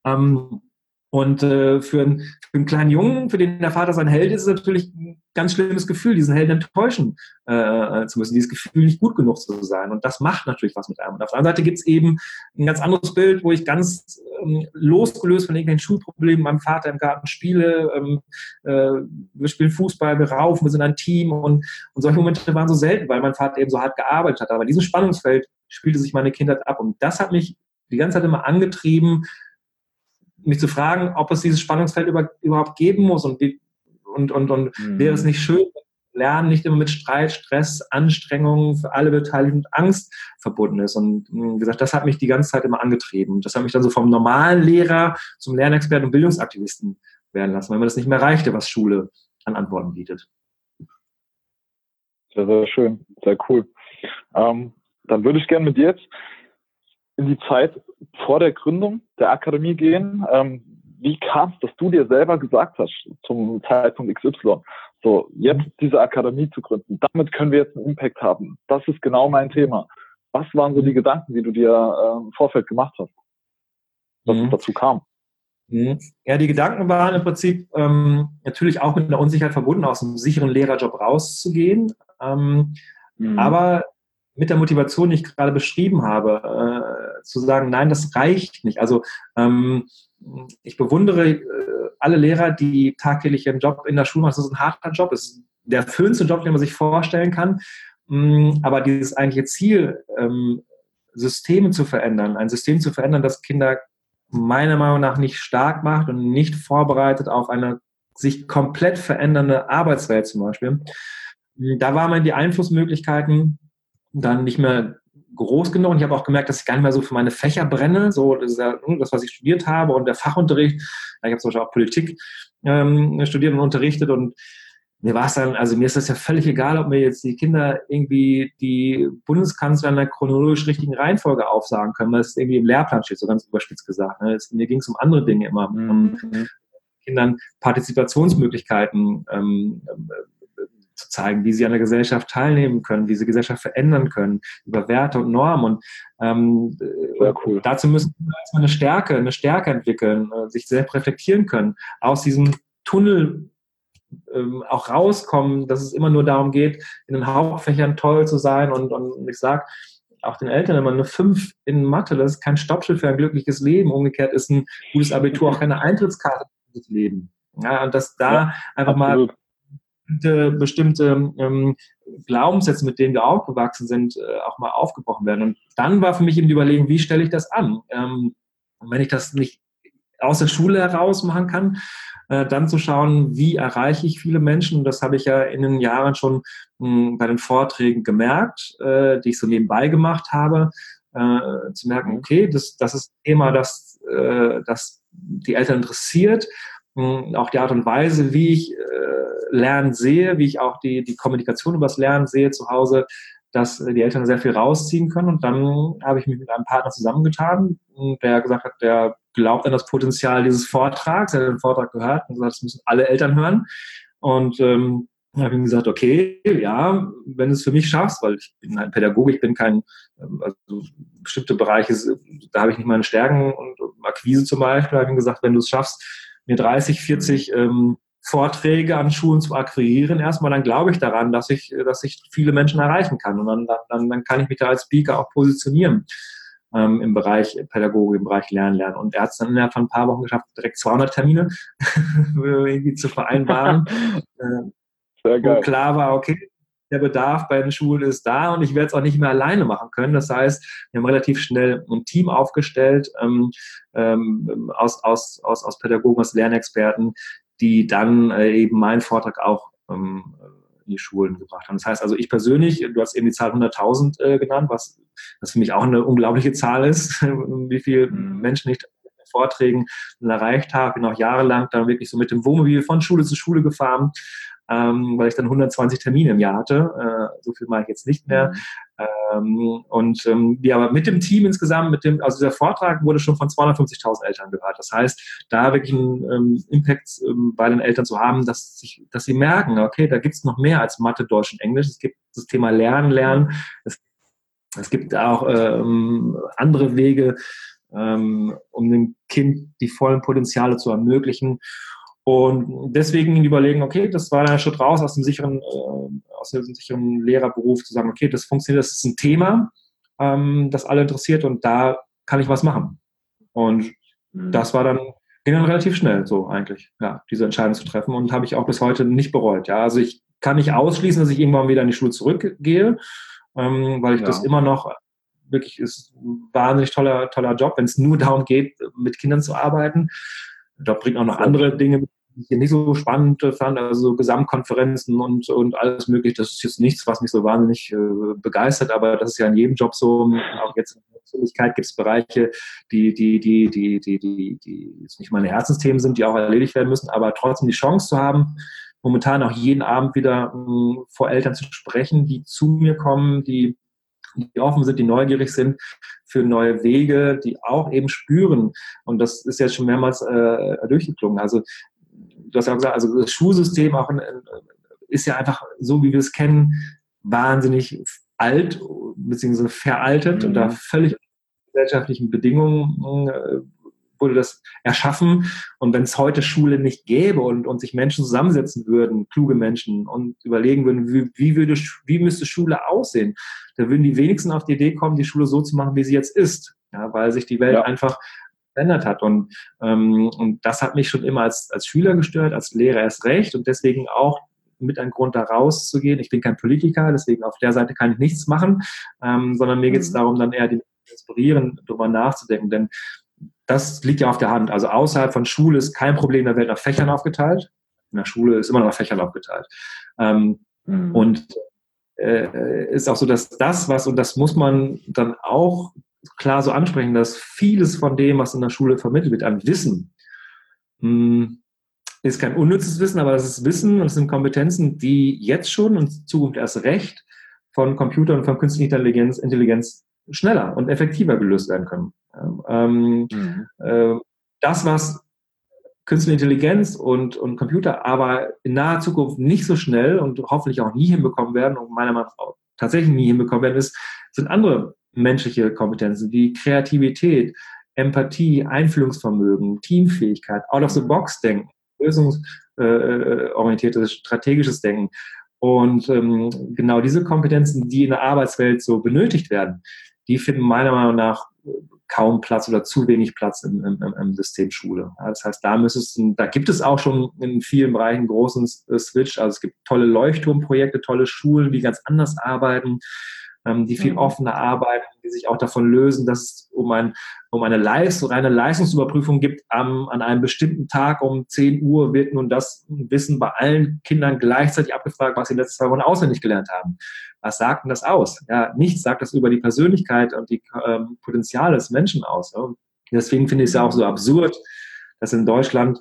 Und für einen kleinen Jungen, für den der Vater sein Held ist, ist es natürlich ein ganz schlimmes Gefühl, diesen Helden enttäuschen zu müssen, dieses Gefühl, nicht gut genug zu sein. Und das macht natürlich was mit einem. Und auf der anderen Seite gibt es eben ein ganz anderes Bild, wo ich ganz losgelöst von irgendwelchen Schulproblemen mit meinem Vater im Garten spiele. Wir spielen Fußball, wir raufen, wir sind ein Team. Und solche Momente waren so selten, weil mein Vater eben so hart gearbeitet hat. Aber in diesem Spannungsfeld spielte sich meine Kindheit ab. Und das hat mich die ganze Zeit immer angetrieben, mich zu fragen, ob es dieses Spannungsfeld überhaupt geben muss, und wäre es nicht schön, wenn Lernen nicht immer mit Streit, Stress, Anstrengungen für alle Beteiligten und Angst verbunden ist. Und wie gesagt, das hat mich die ganze Zeit immer angetrieben. Das hat mich dann so vom normalen Lehrer zum Lernexperten und Bildungsaktivisten werden lassen, weil mir das nicht mehr reichte, was Schule an Antworten bietet. Sehr, sehr schön, sehr cool. Dann würde ich gerne mit dir jetzt in die Zeit vor der Gründung der Akademie gehen. Wie kam es, dass du dir selber gesagt hast, zum Zeitpunkt XY, so jetzt diese Akademie zu gründen, damit können wir jetzt einen Impact haben. Das ist genau mein Thema. Was waren so die Gedanken, die du dir im Vorfeld gemacht hast, dass es dazu kam? Ja, die Gedanken waren im Prinzip natürlich auch mit einer Unsicherheit verbunden, aus einem sicheren Lehrerjob rauszugehen, aber mit der Motivation, die ich gerade beschrieben habe, zu sagen, nein, das reicht nicht. Also ich bewundere alle Lehrer, die tagtäglich ihren Job in der Schule machen, das ist ein harter Job, das ist der schönste Job, den man sich vorstellen kann. Aber dieses eigentliche Ziel, Systeme zu verändern, ein System zu verändern, das Kinder meiner Meinung nach nicht stark macht und nicht vorbereitet auf eine sich komplett verändernde Arbeitswelt zum Beispiel. Da waren mir die Einflussmöglichkeiten dann nicht mehr groß genug. Und ich habe auch gemerkt, dass ich gar nicht mehr so für meine Fächer brenne. So das, was ich studiert habe und der Fachunterricht. Ich habe zum Beispiel auch Politik studiert und unterrichtet. Und mir war es dann, also mir ist das ja völlig egal, ob mir jetzt die Kinder irgendwie die Bundeskanzler in der chronologisch richtigen Reihenfolge aufsagen können, weil es irgendwie im Lehrplan steht, so ganz überspitzt gesagt. Mir ging es um andere Dinge immer. Um Kindern Partizipationsmöglichkeiten zu zeigen, wie sie an der Gesellschaft teilnehmen können, wie sie Gesellschaft verändern können, über Werte und Normen. Und cool. Dazu müssen wir eine Stärke entwickeln, sich selbst reflektieren können, aus diesem Tunnel auch rauskommen, dass es immer nur darum geht, in den Hauptfächern toll zu sein. Und ich sage auch den Eltern immer, eine 5 in Mathe, das ist kein Stoppschild für ein glückliches Leben. Umgekehrt ist ein gutes Abitur auch keine Eintrittskarte für das Leben. Ja, und dass da einfach absolut mal bestimmte Glaubenssätze, mit denen wir aufgewachsen sind, auch mal aufgebrochen werden. Und dann war für mich eben die Überlegung, wie stelle ich das an? Und wenn ich das nicht aus der Schule heraus machen kann, dann zu schauen, wie erreiche ich viele Menschen. Und das habe ich ja in den Jahren schon bei den Vorträgen gemerkt, die ich so nebenbei gemacht habe, zu merken, okay, das ist ein Thema, das die Eltern interessiert. Auch die Art und Weise, wie ich Lernen sehe, wie ich auch die Kommunikation über das Lernen sehe zu Hause, dass die Eltern sehr viel rausziehen können. Und dann habe ich mich mit einem Partner zusammengetan, der gesagt hat, der glaubt an das Potenzial dieses Vortrags. Er hat den Vortrag gehört und gesagt, das müssen alle Eltern hören. Und dann habe ich ihm gesagt, okay, ja, wenn du es für mich schaffst, weil ich bin ein Pädagoge, ich bin kein, also bestimmte Bereiche, da habe ich nicht meine Stärken und Akquise zum Beispiel, habe ich ihm gesagt, wenn du es schaffst, mir 30, 40 Vorträge an Schulen zu akquirieren, erstmal, dann glaube ich daran, dass ich viele Menschen erreichen kann. Und dann kann ich mich da als Speaker auch positionieren im Bereich Pädagogik, im Bereich Lernen. Und er hat es dann innerhalb von ein paar Wochen geschafft, direkt 200 Termine irgendwie zu vereinbaren. Sehr geil. Wo klar war, okay, der Bedarf bei den Schulen ist da und ich werde es auch nicht mehr alleine machen können. Das heißt, wir haben relativ schnell ein Team aufgestellt aus Pädagogen, aus Lernexperten, die dann eben meinen Vortrag auch in die Schulen gebracht haben. Das heißt also, ich persönlich, du hast eben die Zahl 100.000 genannt, was für mich auch eine unglaubliche Zahl ist, wie viele Menschen ich mit Vorträgen erreicht habe. Bin auch jahrelang dann wirklich so mit dem Wohnmobil von Schule zu Schule gefahren, weil ich dann 120 Termine im Jahr hatte. So viel mache ich jetzt nicht mehr. Aber mit dem Team insgesamt, also dieser Vortrag wurde schon von 250.000 Eltern gehört. Das heißt, da wirklich einen Impact bei den Eltern zu haben, dass sie merken, okay, da gibt es noch mehr als Mathe, Deutsch und Englisch. Es gibt das Thema Lernen. Es gibt auch andere Wege, um dem Kind die vollen Potenziale zu ermöglichen. Und deswegen überlegen, okay, das war ein Schritt raus aus dem sicheren Lehrerberuf, zu sagen, okay, das funktioniert, das ist ein Thema, das alle interessiert und da kann ich was machen. Und das ging dann relativ schnell so eigentlich, ja, diese Entscheidung zu treffen und habe ich auch bis heute nicht bereut. Ja, also ich kann nicht ausschließen, dass ich irgendwann wieder in die Schule zurückgehe, weil ich das immer noch wirklich ist ein wahnsinnig toller Job, wenn es nur darum geht, mit Kindern zu arbeiten. Da bringt auch noch andere Dinge mit, die ich nicht so spannend fand, also Gesamtkonferenzen und alles mögliche. Das ist jetzt nichts, was mich so wahnsinnig begeistert, aber das ist ja in jedem Job so. Auch jetzt in der Persönlichkeit gibt es Bereiche, die jetzt nicht meine Herzensthemen sind, die auch erledigt werden müssen, aber trotzdem die Chance zu haben, momentan auch jeden Abend wieder vor Eltern zu sprechen, die zu mir kommen, die offen sind, die neugierig sind für neue Wege, die auch eben spüren. Und das ist jetzt schon mehrmals durchgeklungen. Also du hast ja auch gesagt, also das Schulsystem auch ist ja einfach so, wie wir es kennen, wahnsinnig alt bzw. veraltet und da völlig gesellschaftlichen Bedingungen wurde das erschaffen. Und wenn es heute Schule nicht gäbe und sich Menschen zusammensetzen würden, kluge Menschen, und überlegen würden, wie müsste Schule aussehen, da würden die wenigsten auf die Idee kommen, die Schule so zu machen, wie sie jetzt ist. Ja, weil sich die Welt einfach verändert hat. Und das hat mich schon immer als Schüler gestört, als Lehrer erst recht und deswegen auch mit ein Grund, da rauszugehen. Ich bin kein Politiker, deswegen auf der Seite kann ich nichts machen, sondern mir geht es darum, dann eher die zu inspirieren, darüber nachzudenken, denn das liegt ja auf der Hand. Also außerhalb von Schule ist kein Problem, da wird nach Fächern aufgeteilt. In der Schule ist immer noch nach Fächern aufgeteilt. Und ist auch so, dass und das muss man dann auch klar so ansprechen, dass vieles von dem, was in der Schule vermittelt wird, an Wissen, ist kein unnützes Wissen, aber das ist Wissen und es sind Kompetenzen, die jetzt schon und in Zukunft erst recht von Computern und von künstlicher Intelligenz schneller und effektiver gelöst werden können. Das, was Künstliche Intelligenz und Computer aber in naher Zukunft nicht so schnell und hoffentlich auch nie hinbekommen werden und meiner Meinung nach auch tatsächlich nie hinbekommen werden, sind andere menschliche Kompetenzen wie Kreativität, Empathie, Einfühlungsvermögen, Teamfähigkeit, out-of-the-box-Denken, lösungsorientiertes, strategisches Denken. Und genau diese Kompetenzen, die in der Arbeitswelt so benötigt werden, die finden meiner Meinung nach kaum Platz oder zu wenig Platz im System Schule. Das heißt, da gibt es auch schon in vielen Bereichen einen großen Switch. Also es gibt tolle Leuchtturmprojekte, tolle Schulen, die ganz anders arbeiten, die viel offener arbeiten, die sich auch davon lösen, dass es um eine reine Leistungsüberprüfung gibt. An einem bestimmten Tag um 10 Uhr wird nun das Wissen bei allen Kindern gleichzeitig abgefragt, was sie in den letzten 2 Wochen auswendig gelernt haben. Was sagt denn das aus? Ja, nichts sagt das über die Persönlichkeit und die Potenziale des Menschen aus. Ja. Deswegen finde ich es ja auch so absurd, dass in Deutschland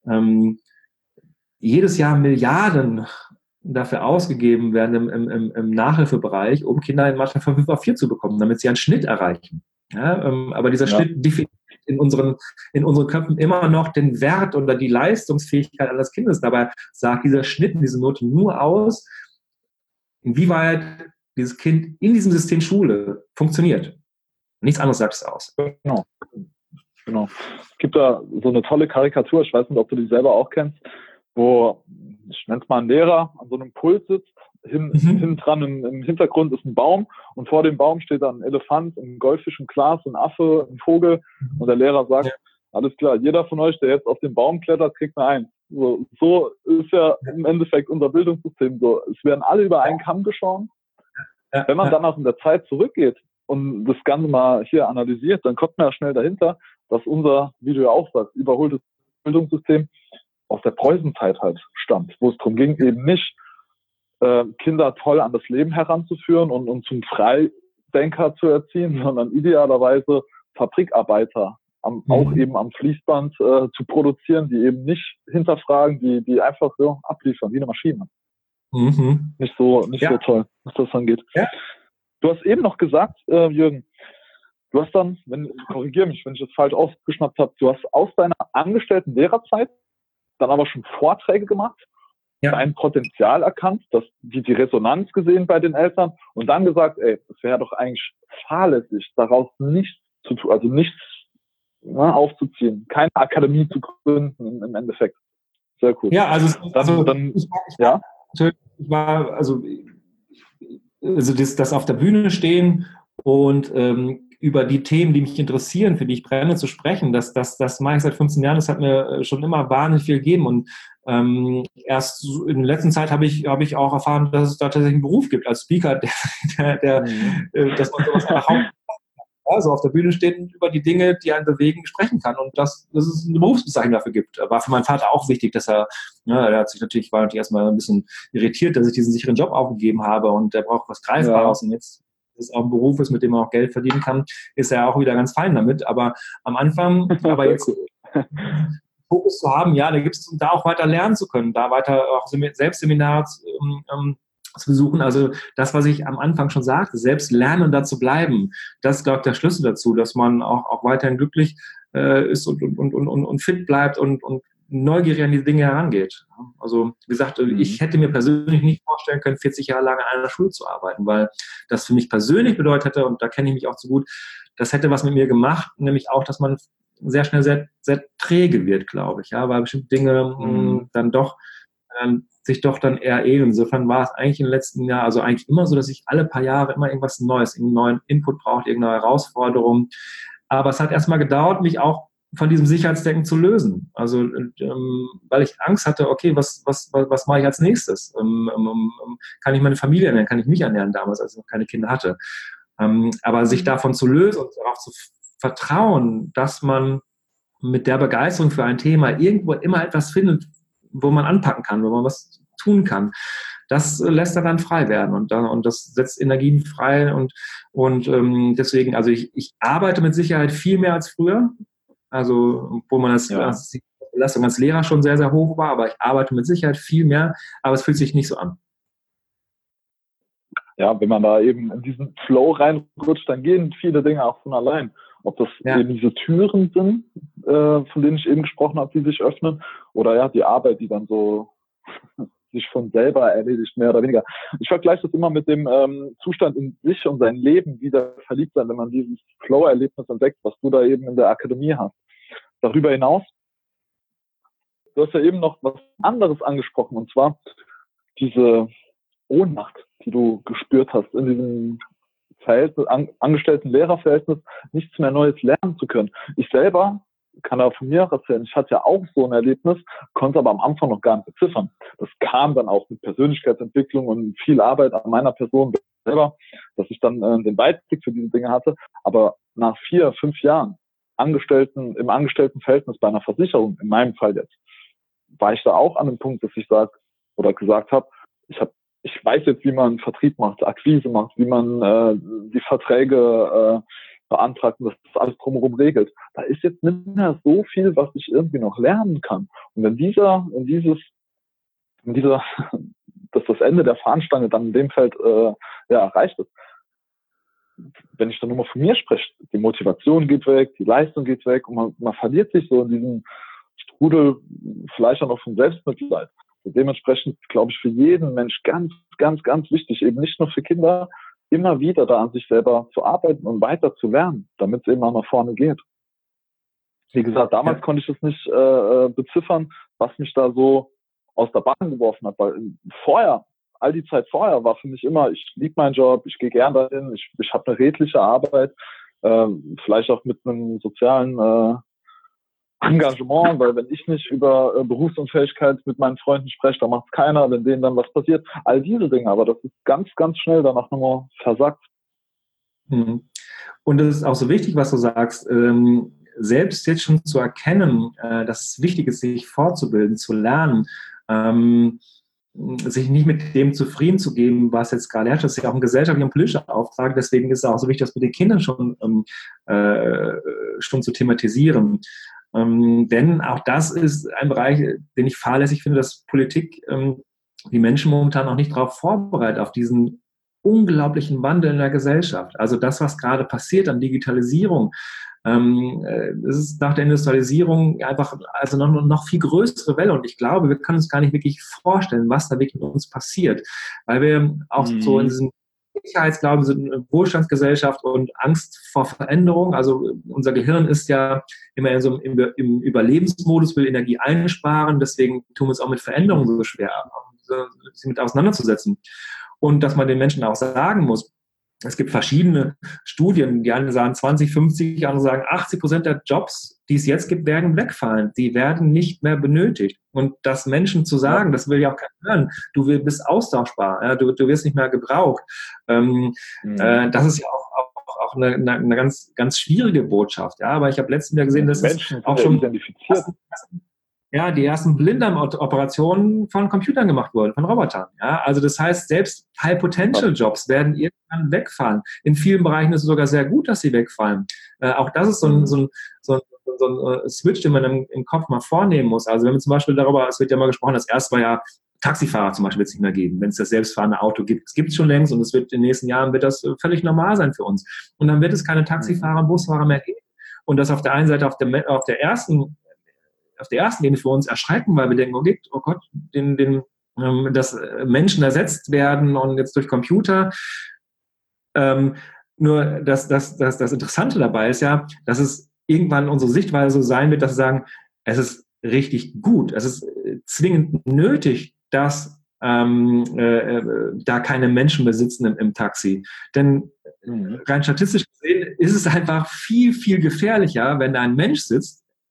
jedes Jahr Milliarden dafür ausgegeben werden im Nachhilfebereich, um Kinder in Mathe von 5 auf 4 zu bekommen, damit sie einen Schnitt erreichen. Ja, aber dieser Schnitt definiert in unseren Köpfen immer noch den Wert oder die Leistungsfähigkeit eines Kindes. Dabei sagt dieser Schnitt, diese Note nur aus, inwieweit dieses Kind in diesem System Schule funktioniert. Nichts anderes sagt es aus. Genau. Es gibt da so eine tolle Karikatur, ich weiß nicht, ob du die selber auch kennst, wo, ich nenne es mal, ein Lehrer an so einem Pult sitzt, hinten dran im Hintergrund ist ein Baum und vor dem Baum steht dann ein Elefant, ein Goldfisch, ein Glas, ein Affe, ein Vogel und der Lehrer sagt, alles klar, jeder von euch, der jetzt auf den Baum klettert, kriegt eine 1. So ist ja im Endeffekt unser Bildungssystem so. Es werden alle über einen Kamm geschoren. Wenn man dann auch in der Zeit zurückgeht und das Ganze mal hier analysiert, dann kommt man ja schnell dahinter, dass unser, wie du ja auch sagst, überholtes Bildungssystem aus der Preußenzeit halt stammt, wo es darum ging, eben nicht Kinder toll an das Leben heranzuführen und zum Freidenker zu erziehen, sondern idealerweise Fabrikarbeiter auch eben am Fließband zu produzieren, die eben nicht hinterfragen, die einfach so abliefern, wie eine Maschine. Nicht so toll, was das angeht. Ja. Du hast eben noch gesagt, Jürgen, du hast dann, korrigiere mich, wenn ich das falsch aufgeschnappt habe, du hast aus deiner angestellten Lehrerzeit dann aber schon Vorträge gemacht, dein Potenzial erkannt, die Resonanz gesehen bei den Eltern und dann gesagt, ey, das wäre doch eigentlich fahrlässig, daraus nichts zu tun, also nichts aufzuziehen, keine Akademie zu gründen im Endeffekt. Sehr cool. Ja, also das auf der Bühne stehen und über die Themen, die mich interessieren, für die ich brenne, zu sprechen, das mache ich seit 15 Jahren, das hat mir schon immer wahnsinnig viel gegeben und erst in der letzten Zeit habe ich auch erfahren, dass es da tatsächlich einen Beruf gibt als Speaker, dass man sowas also auf der Bühne steht und über die Dinge, die einen bewegen, sprechen kann und dass es eine Berufsbezeichnung dafür gibt. War für meinen Vater auch wichtig, dass er war natürlich erstmal ein bisschen irritiert, dass ich diesen sicheren Job aufgegeben habe und der braucht was Greifbares und jetzt dass es auch ein Beruf ist, mit dem man auch Geld verdienen kann, ist er auch wieder ganz fein damit. Aber am Anfang, jetzt Fokus zu haben, da gibt es, da auch weiter lernen zu können, da weiter auch Selbstseminare zu besuchen. Also das, was ich am Anfang schon sagte, selbst lernen und dazu bleiben, das ist, glaube ich, der Schlüssel dazu, dass man auch weiterhin glücklich ist und fit bleibt und neugierig an die Dinge herangeht. Also wie gesagt, ich hätte mir persönlich nicht vorstellen können, 40 Jahre lang an einer Schule zu arbeiten, weil das für mich persönlich bedeutet hätte, und da kenne ich mich auch zu gut, das hätte was mit mir gemacht, nämlich auch, dass man sehr schnell sehr, sehr träge wird, glaube ich, weil bestimmte Dinge dann doch sich doch dann eher ähneln. Insofern war es eigentlich im letzten Jahr, also eigentlich immer so, dass ich alle paar Jahre immer irgendwas Neues, irgendeinen neuen Input brauchte, irgendeine Herausforderung. Aber es hat erstmal gedauert, mich auch von diesem Sicherheitsdenken zu lösen. Also, weil ich Angst hatte, okay, was mache ich als nächstes? Kann ich meine Familie ernähren? Kann ich mich ernähren damals, als ich noch keine Kinder hatte? Aber sich davon zu lösen und darauf zu vertrauen, dass man mit der Begeisterung für ein Thema irgendwo immer etwas findet, wo man anpacken kann, wo man was tun kann, das lässt er dann frei werden und das setzt Energien frei und deswegen, also ich arbeite mit Sicherheit viel mehr als früher, also obwohl man die Belastung als Lehrer schon sehr, sehr hoch war, aber ich arbeite mit Sicherheit viel mehr, aber es fühlt sich nicht so an. Ja, wenn man da eben in diesen Flow reinrutscht, dann gehen viele Dinge auch von allein. Ob das eben diese Türen sind, von denen ich eben gesprochen habe, die sich öffnen, oder ja, die Arbeit, die dann so sich von selber erledigt, mehr oder weniger. Ich vergleiche das immer mit dem Zustand in sich und sein Leben wieder verliebt sein, wenn man dieses Flow-Erlebnis entdeckt, was du da eben in der Akademie hast. Darüber hinaus, du hast ja eben noch was anderes angesprochen, und zwar diese Ohnmacht, die du gespürt hast in diesem Verhältnis, Angestellten-Lehrer-Verhältnis, nichts mehr Neues lernen zu können. Ich selber kann da von mir erzählen, ich hatte ja auch so ein Erlebnis, konnte aber am Anfang noch gar nicht beziffern. Das kam dann auch mit Persönlichkeitsentwicklung und viel Arbeit an meiner Person selber, dass ich dann den Weitblick für diese Dinge hatte. Aber nach 4, 5 Jahren im Angestelltenverhältnis bei einer Versicherung, in meinem Fall jetzt, war ich da auch an dem Punkt, dass ich gesagt habe, ich weiß jetzt, wie man Vertrieb macht, Akquise macht, wie man die Verträge beantragt und das alles drumherum regelt. Da ist jetzt nicht mehr so viel, was ich irgendwie noch lernen kann. Und wenn dass das Ende der Fahnenstange dann in dem Feld erreicht ist, wenn ich dann nur mal von mir spreche, die Motivation geht weg, die Leistung geht weg und man verliert sich so in diesem Strudel, vielleicht auch noch von Selbstmitleid. Und dementsprechend, glaube ich, für jeden Mensch ganz, ganz, ganz wichtig, eben nicht nur für Kinder, immer wieder da an sich selber zu arbeiten und weiter zu lernen, damit es eben auch nach vorne geht. Wie gesagt, damals konnte ich es nicht beziffern, was mich da so aus der Bahn geworfen hat, weil all die Zeit vorher war für mich immer, ich liebe meinen Job, ich gehe gern dahin, ich habe eine redliche Arbeit, vielleicht auch mit einem sozialen Engagement, weil wenn ich nicht über Berufsunfähigkeit mit meinen Freunden spreche, dann macht es keiner, wenn denen dann was passiert. All diese Dinge, aber das ist ganz, ganz schnell danach nochmal versackt. Und es ist auch so wichtig, was du sagst, selbst jetzt schon zu erkennen, dass es wichtig ist, sich fortzubilden, zu lernen, sich nicht mit dem zufrieden zu geben, was jetzt gerade herrscht. Das ist ja auch ein gesellschaftlicher und politischer Auftrag. Deswegen ist es auch so wichtig, das mit den Kindern schon zu thematisieren. Denn auch das ist ein Bereich, den ich fahrlässig finde, dass Politik die Menschen momentan auch nicht darauf vorbereitet, auf diesen unglaublichen Wandel in der Gesellschaft. Also das, was gerade passiert an Digitalisierung, es ist nach der Industrialisierung einfach also noch viel größere Welle. Und ich glaube, wir können uns gar nicht wirklich vorstellen, was da wirklich mit uns passiert. Weil wir auch so in diesem Sicherheitsglauben sind, eine Wohlstandsgesellschaft und Angst vor Veränderung. Also unser Gehirn ist ja immer im Überlebensmodus, will Energie einsparen. Deswegen tun wir uns auch mit Veränderungen so schwer, sich mit auseinanderzusetzen. Und dass man den Menschen auch sagen muss, es gibt verschiedene Studien, die einen sagen 20, 50, andere sagen 80% der Jobs, die es jetzt gibt, werden wegfallen. Die werden nicht mehr benötigt. Und das Menschen zu sagen, das will ja auch keiner hören, du bist austauschbar, ja, du wirst nicht mehr gebraucht. Das ist ja auch eine ganz, ganz schwierige Botschaft. Ja, aber ich habe letztens Jahr gesehen, dass Menschen es auch schon identifiziert. die ersten Blinddarm-Operationen von Computern gemacht wurden, von Robotern. Ja, also das heißt, selbst High-Potential-Jobs werden irgendwann wegfallen. In vielen Bereichen ist es sogar sehr gut, dass sie wegfallen. Auch das ist so ein Switch, den man im Kopf mal vornehmen muss. Also wenn man zum Beispiel darüber, es wird ja mal gesprochen, das erste war ja Taxifahrer zum Beispiel wird es nicht mehr geben, wenn es das selbstfahrende Auto gibt. Es gibt es schon längst und es wird in den nächsten Jahren wird das völlig normal sein für uns. Und dann wird es keine Taxifahrer und Busfahrer mehr geben. Und das auf der einen Seite auf der ersten Ebene für uns erschrecken, weil wir denken, oh Gott, dass Menschen ersetzt werden und jetzt durch Computer. Nur das Interessante dabei ist ja, dass es irgendwann unsere Sichtweise so sein wird, dass wir sagen, es ist richtig gut, es ist zwingend nötig, dass da keine Menschen mehr sitzen im Taxi. Denn rein statistisch gesehen ist es einfach viel, viel gefährlicher, wenn da ein Mensch sitzt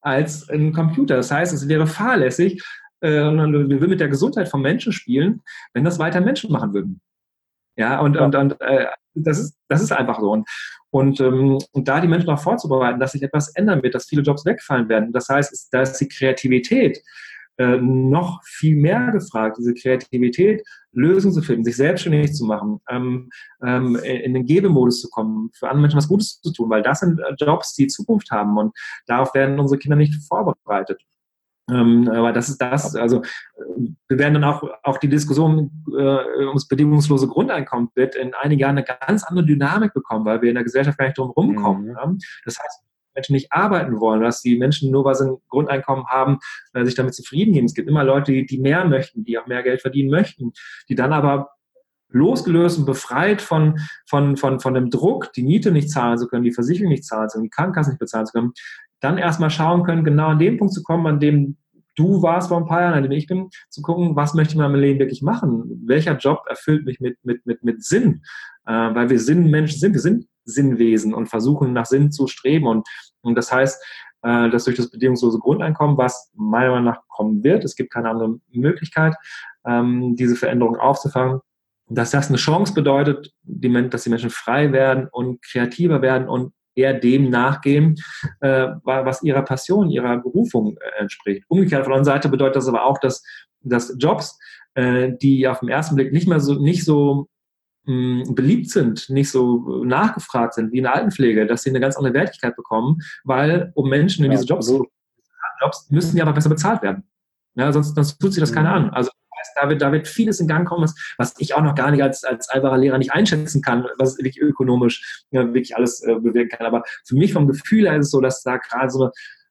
als ein Computer. Das heißt, es wäre fahrlässig, wir würden mit der Gesundheit von Menschen spielen, wenn das weiter Menschen machen würden. Ja, und das ist einfach so. Und da die Menschen darauf vorzubereiten, dass sich etwas ändern wird, dass viele Jobs wegfallen werden. Das heißt, da ist die Kreativität noch viel mehr gefragt, diese Kreativität, Lösungen zu finden, sich selbstständig zu machen, in den Gebemodus zu kommen, für andere Menschen was Gutes zu tun, weil das sind Jobs, die Zukunft haben und darauf werden unsere Kinder nicht vorbereitet. Aber das ist das, also wir werden dann auch die Diskussion ums bedingungslose Grundeinkommen wird in einigen Jahren eine ganz andere Dynamik bekommen, weil wir in der Gesellschaft gar nicht drum rumkommen. Ja? Das heißt, Menschen nicht arbeiten wollen, dass die Menschen nur, weil sie ein Grundeinkommen haben, sich damit zufrieden geben. Es gibt immer Leute, die mehr möchten, die auch mehr Geld verdienen möchten, die dann aber losgelöst und befreit von dem Druck, die Miete nicht zahlen zu können, die Versicherung nicht zahlen zu können, die Krankenkasse nicht bezahlen zu können, dann erstmal schauen können, genau an dem Punkt zu kommen, an dem du warst vor ein paar Jahren, an dem ich bin, zu gucken, was möchte ich in meinem Leben wirklich machen? Welcher Job erfüllt mich mit Sinn? Weil wir Sinnmenschen sind, wir sind Sinnwesen und versuchen nach Sinn zu streben. Und das heißt, dass durch das bedingungslose Grundeinkommen, was meiner Meinung nach kommen wird, es gibt keine andere Möglichkeit, diese Veränderung aufzufangen, dass das eine Chance bedeutet, dass die Menschen frei werden und kreativer werden und eher dem nachgehen, was ihrer Passion, ihrer Berufung entspricht. Umgekehrt auf der anderen Seite bedeutet das aber auch, dass Jobs, die auf den ersten Blick nicht so beliebt sind, nicht so nachgefragt sind wie in der Altenpflege, dass sie eine ganz andere Wertigkeit bekommen, weil um Menschen in diese Jobs müssen die aber besser bezahlt werden. Ja, sonst tut sich das keiner an. Also da wird vieles in Gang kommen, was ich auch noch gar nicht als einfacher Lehrer nicht einschätzen kann, was wirklich ökonomisch wirklich alles bewirken kann. Aber für mich vom Gefühl her ist es so, dass da gerade so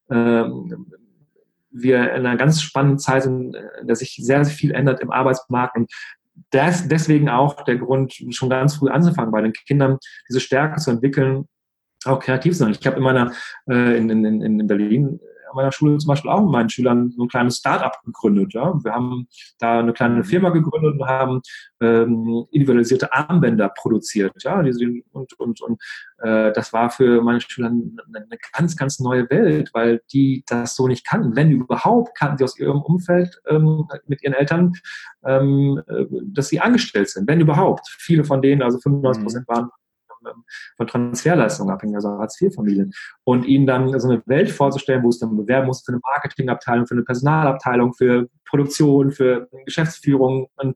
wir in einer ganz spannenden Zeit sind, dass sich sehr, sehr viel ändert im Arbeitsmarkt und deswegen auch der Grund, schon ganz früh anzufangen, bei den Kindern diese Stärke zu entwickeln, auch kreativ zu sein. Ich habe in Berlin an meiner Schule zum Beispiel auch mit meinen Schülern so ein kleines Start-up gegründet. Ja? Wir haben da eine kleine Firma gegründet und haben individualisierte Armbänder produziert. Ja? Das war für meine Schüler eine ganz, ganz neue Welt, weil die das so nicht kannten. Wenn überhaupt, kannten sie aus ihrem Umfeld mit ihren Eltern, dass sie angestellt sind. Wenn überhaupt. Viele von denen, also 95% waren von Transferleistungen abhängig, also Hartz-IV-Familien. Und ihnen dann so eine Welt vorzustellen, wo es dann bewerben muss für eine Marketingabteilung, für eine Personalabteilung, für Produktion, für Geschäftsführung und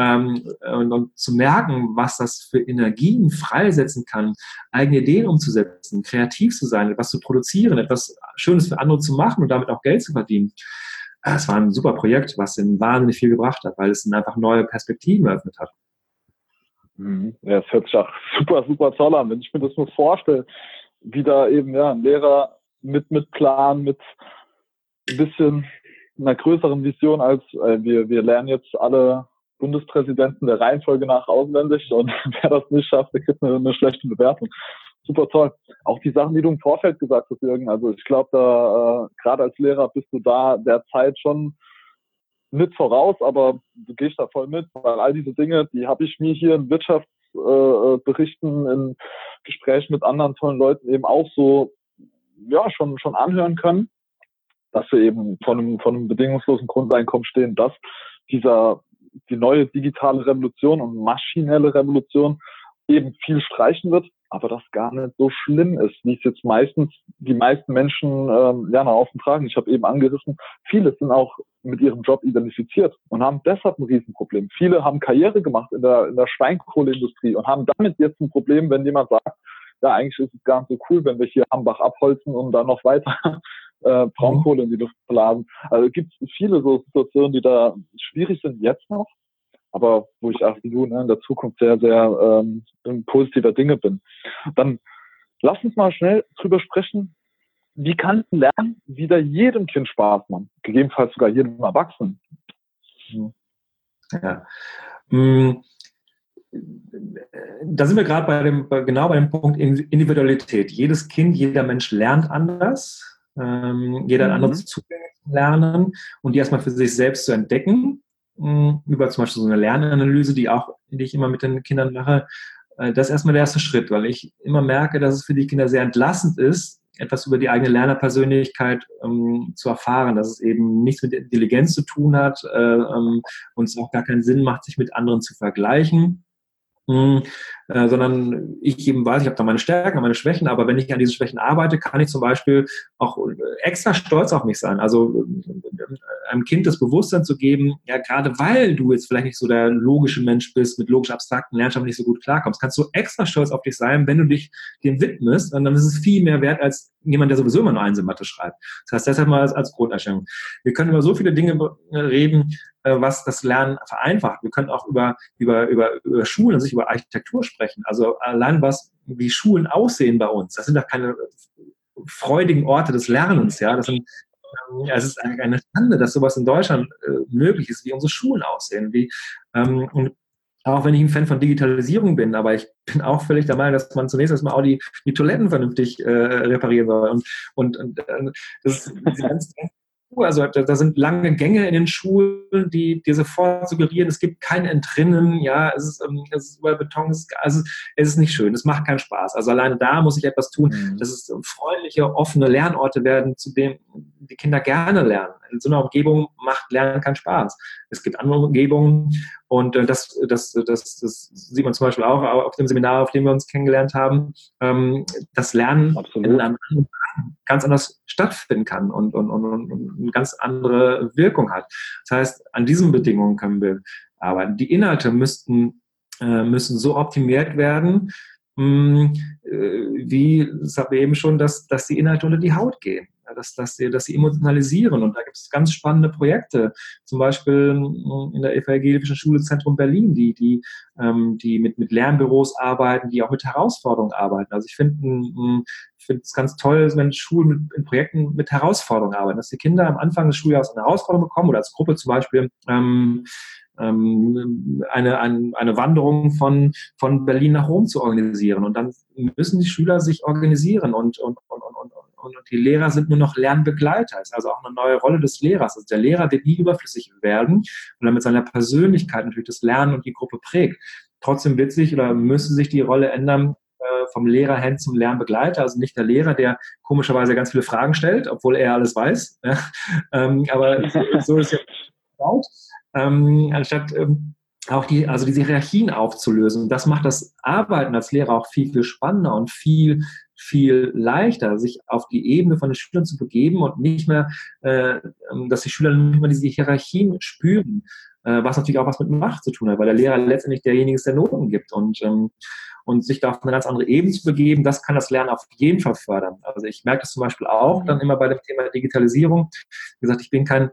zu merken, was das für Energien freisetzen kann, eigene Ideen umzusetzen, kreativ zu sein, etwas zu produzieren, etwas Schönes für andere zu machen und damit auch Geld zu verdienen. Es war ein super Projekt, was ihnen wahnsinnig viel gebracht hat, weil es ihnen einfach neue Perspektiven eröffnet hat. Ja, das hört sich auch super, super toll an. Wenn ich mir das nur vorstelle, wie da eben ein Lehrer mit Plan, mit ein bisschen einer größeren Vision als wir lernen jetzt alle Bundespräsidenten der Reihenfolge nach auswendig und wer das nicht schafft, der kriegt eine schlechte Bewertung. Super toll. Auch die Sachen, die du im Vorfeld gesagt hast, Jürgen, also ich glaube, da gerade als Lehrer bist du da der Zeit schon mit voraus, aber du gehst da voll mit, weil all diese Dinge, die habe ich mir hier in Wirtschaftsberichten, in Gesprächen mit anderen tollen Leuten eben auch so schon anhören können, dass wir eben von einem bedingungslosen Grundeinkommen stehen, dass die neue digitale Revolution und maschinelle Revolution eben viel streichen wird, aber das gar nicht so schlimm ist, wie es jetzt die meisten Menschen nach außen tragen. Ich habe eben angerissen, viele sind auch mit ihrem Job identifiziert und haben deshalb ein Riesenproblem. Viele haben Karriere gemacht in der Steinkohleindustrie und haben damit jetzt ein Problem, wenn jemand sagt, ja, eigentlich ist es gar nicht so cool, wenn wir hier Hambach abholzen und dann noch weiter Braunkohle in die Luft blasen. Also gibt es viele so Situationen, die da schwierig sind jetzt noch, aber wo ich auch wie du in der Zukunft sehr, sehr positiver Dinge bin. Dann lass uns mal schnell drüber sprechen, wie kann Lernen wieder jedem Kind Spaß machen? Gegebenenfalls sogar jedem Erwachsenen. Ja. Da sind wir gerade bei dem Punkt Individualität. Jedes Kind, jeder Mensch lernt anders. Jeder hat andere Zugänge zum Lernen und die erstmal für sich selbst zu entdecken. Über zum Beispiel so eine Lernanalyse, die ich immer mit den Kindern mache. Das ist erstmal der erste Schritt, weil ich immer merke, dass es für die Kinder sehr entlastend ist, etwas über die eigene Lernerpersönlichkeit zu erfahren, dass es eben nichts mit Intelligenz zu tun hat und es auch gar keinen Sinn macht, sich mit anderen zu vergleichen. Sondern ich eben weiß, ich habe da meine Stärken, meine Schwächen, aber wenn ich an diesen Schwächen arbeite, kann ich zum Beispiel auch extra stolz auf mich sein. Also einem Kind das Bewusstsein zu geben, ja, gerade weil du jetzt vielleicht nicht so der logische Mensch bist, mit logisch abstrakten Lernstoffen nicht so gut klarkommst, kannst du extra stolz auf dich sein, wenn du dich dem widmest, und dann ist es viel mehr wert als jemand, der sowieso immer nur Eins in Mathe schreibt. Das heißt, deshalb mal als Grundeinstellung. Wir können über so viele Dinge reden, was das Lernen vereinfacht. Wir können auch über Schulen und sich über Architektur sprechen. Also allein wie Schulen aussehen bei uns. Das sind doch keine freudigen Orte des Lernens. Ja, es ist eine Schande, dass sowas in Deutschland möglich ist, wie unsere Schulen aussehen. Und auch wenn ich ein Fan von Digitalisierung bin, aber ich bin auch völlig der Meinung, dass man zunächst erstmal auch die Toiletten vernünftig reparieren soll. Und das ist diese ganze also da sind lange Gänge in den Schulen, die dir sofort suggerieren, es gibt kein Entrinnen, ja, es ist über Beton, es ist nicht schön, es macht keinen Spaß. Also alleine da muss ich etwas tun, dass es freundliche, offene Lernorte werden, zu denen die Kinder gerne lernen. In so einer Umgebung macht Lernen keinen Spaß. Es gibt andere Umgebungen und das sieht man zum Beispiel auch auf dem Seminar, auf dem wir uns kennengelernt haben, dass Lernen in einem ganz anders stattfinden kann und eine ganz andere Wirkung hat. Das heißt, an diesen Bedingungen können wir arbeiten. Die Inhalte müssen so optimiert werden, wie, das haben wir eben schon, dass die Inhalte unter die Haut gehen, dass sie emotionalisieren. Und da gibt es ganz spannende Projekte, zum Beispiel in der Evangelischen Schule Zentrum Berlin, die mit Lernbüros arbeiten, die auch mit Herausforderungen arbeiten. Also ich finde es ganz toll, wenn Schulen in Projekten mit Herausforderungen arbeiten, dass die Kinder am Anfang des Schuljahres eine Herausforderung bekommen oder als Gruppe zum Beispiel eine Wanderung von Berlin nach Rom zu organisieren. Und dann müssen die Schüler sich organisieren und die Lehrer sind nur noch Lernbegleiter. Das ist also auch eine neue Rolle des Lehrers. Also der Lehrer wird nie überflüssig werden, weil er mit seiner Persönlichkeit natürlich das Lernen und die Gruppe prägt. Trotzdem wird sich oder müsste sich die Rolle ändern, vom Lehrer hin zum Lernbegleiter, also nicht der Lehrer, der komischerweise ganz viele Fragen stellt, obwohl er alles weiß. Ja. Aber so ist es ja anstatt auch diese Hierarchien aufzulösen. Das macht das Arbeiten als Lehrer auch viel, viel spannender und viel, viel leichter, sich auf die Ebene von den Schülern zu begeben und nicht mehr, dass die Schüler nicht mehr diese Hierarchien spüren, was natürlich auch was mit Macht zu tun hat, weil der Lehrer letztendlich derjenige ist, der Noten gibt und sich da auf eine ganz andere Ebene zu begeben, das kann das Lernen auf jeden Fall fördern. Also ich merke das zum Beispiel auch dann immer bei dem Thema Digitalisierung. Wie gesagt, ich bin kein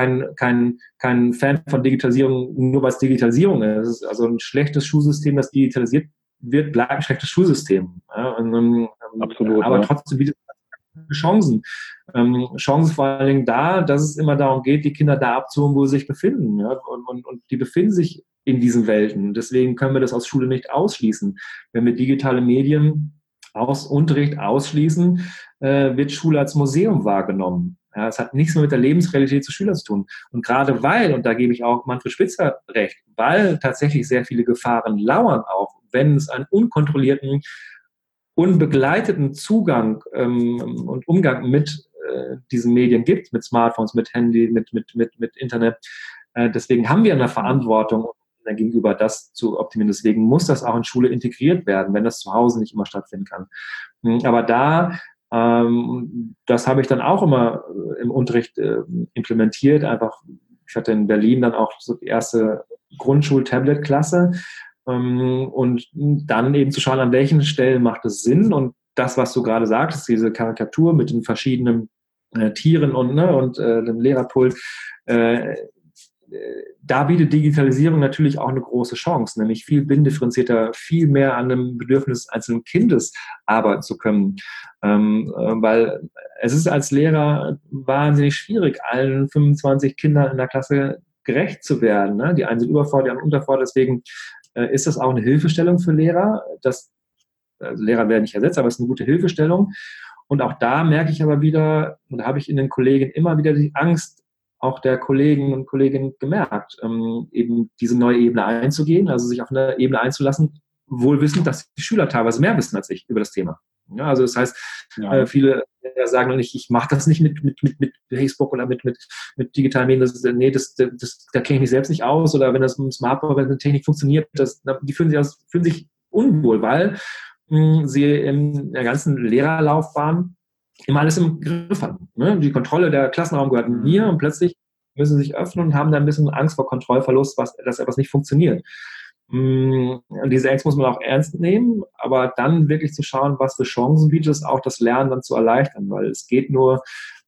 Fan von Digitalisierung, nur weil es Digitalisierung ist. Es ist also ein schlechtes Schulsystem, das digitalisiert wird, bleibt ein schlechtes Schulsystem. Ja, Absolut. Aber trotzdem bietet es Chancen. Chancen vor allen Dingen da, dass es immer darum geht, die Kinder da abzuholen, wo sie sich befinden. Ja? Und die befinden sich in diesen Welten. Deswegen können wir das aus Schule nicht ausschließen. Wenn wir digitale Medien aus Unterricht ausschließen, wird Schule als Museum wahrgenommen. Ja, es hat nichts mehr mit der Lebensrealität des Schülers zu tun. Und gerade weil, und da gebe ich auch Manfred Spitzer recht, weil tatsächlich sehr viele Gefahren lauern, auch wenn es einen unkontrollierten, unbegleiteten Zugang und Umgang mit diesen Medien gibt, mit Smartphones, mit Handy, mit Internet. Deswegen haben wir eine Verantwortung gegenüber, das zu optimieren. Deswegen muss das auch in Schule integriert werden, wenn das zu Hause nicht immer stattfinden kann. Aber das habe ich dann auch immer im Unterricht implementiert. Einfach, ich hatte in Berlin dann auch so die erste Grundschul-Tablet-Klasse und dann eben zu schauen, an welchen Stellen macht es Sinn. Und das, was du gerade sagtest, diese Karikatur mit den verschiedenen Tieren und dem Lehrerpult, da bietet Digitalisierung natürlich auch eine große Chance, nämlich viel bindifferenzierter, viel mehr an dem Bedürfnis einzelnen Kindes arbeiten zu können. Weil es ist als Lehrer wahnsinnig schwierig, allen 25 Kindern in der Klasse gerecht zu werden. Ne? Die einen sind überfordert, die anderen unterfordert. Deswegen ist das auch eine Hilfestellung für Lehrer. Lehrer werden nicht ersetzt, aber es ist eine gute Hilfestellung. Und auch da merke ich aber wieder, und da habe ich in den Kollegen immer wieder die Angst, auch der Kollegen und Kolleginnen gemerkt, eben diese neue Ebene einzugehen, also sich auf eine Ebene einzulassen, wohl wissend, dass die Schüler teilweise mehr wissen als ich über das Thema. Ja, also das heißt, viele sagen nicht, ich mache das nicht mit Facebook oder mit digitalen Medien, da kenne ich mich selbst nicht aus, oder wenn das mit dem Smartphone, wenn die Technik funktioniert, die fühlen sich unwohl, weil sie in der ganzen Lehrerlaufbahn immer alles im Griff hatten. Ne? Die Kontrolle der Klassenraum gehört mir, und plötzlich müssen sie sich öffnen und haben da ein bisschen Angst vor Kontrollverlust, dass etwas nicht funktioniert. Diese Ängste muss man auch ernst nehmen, aber dann wirklich zu schauen, was für Chancen bietet es, auch das Lernen dann zu erleichtern, weil es geht nur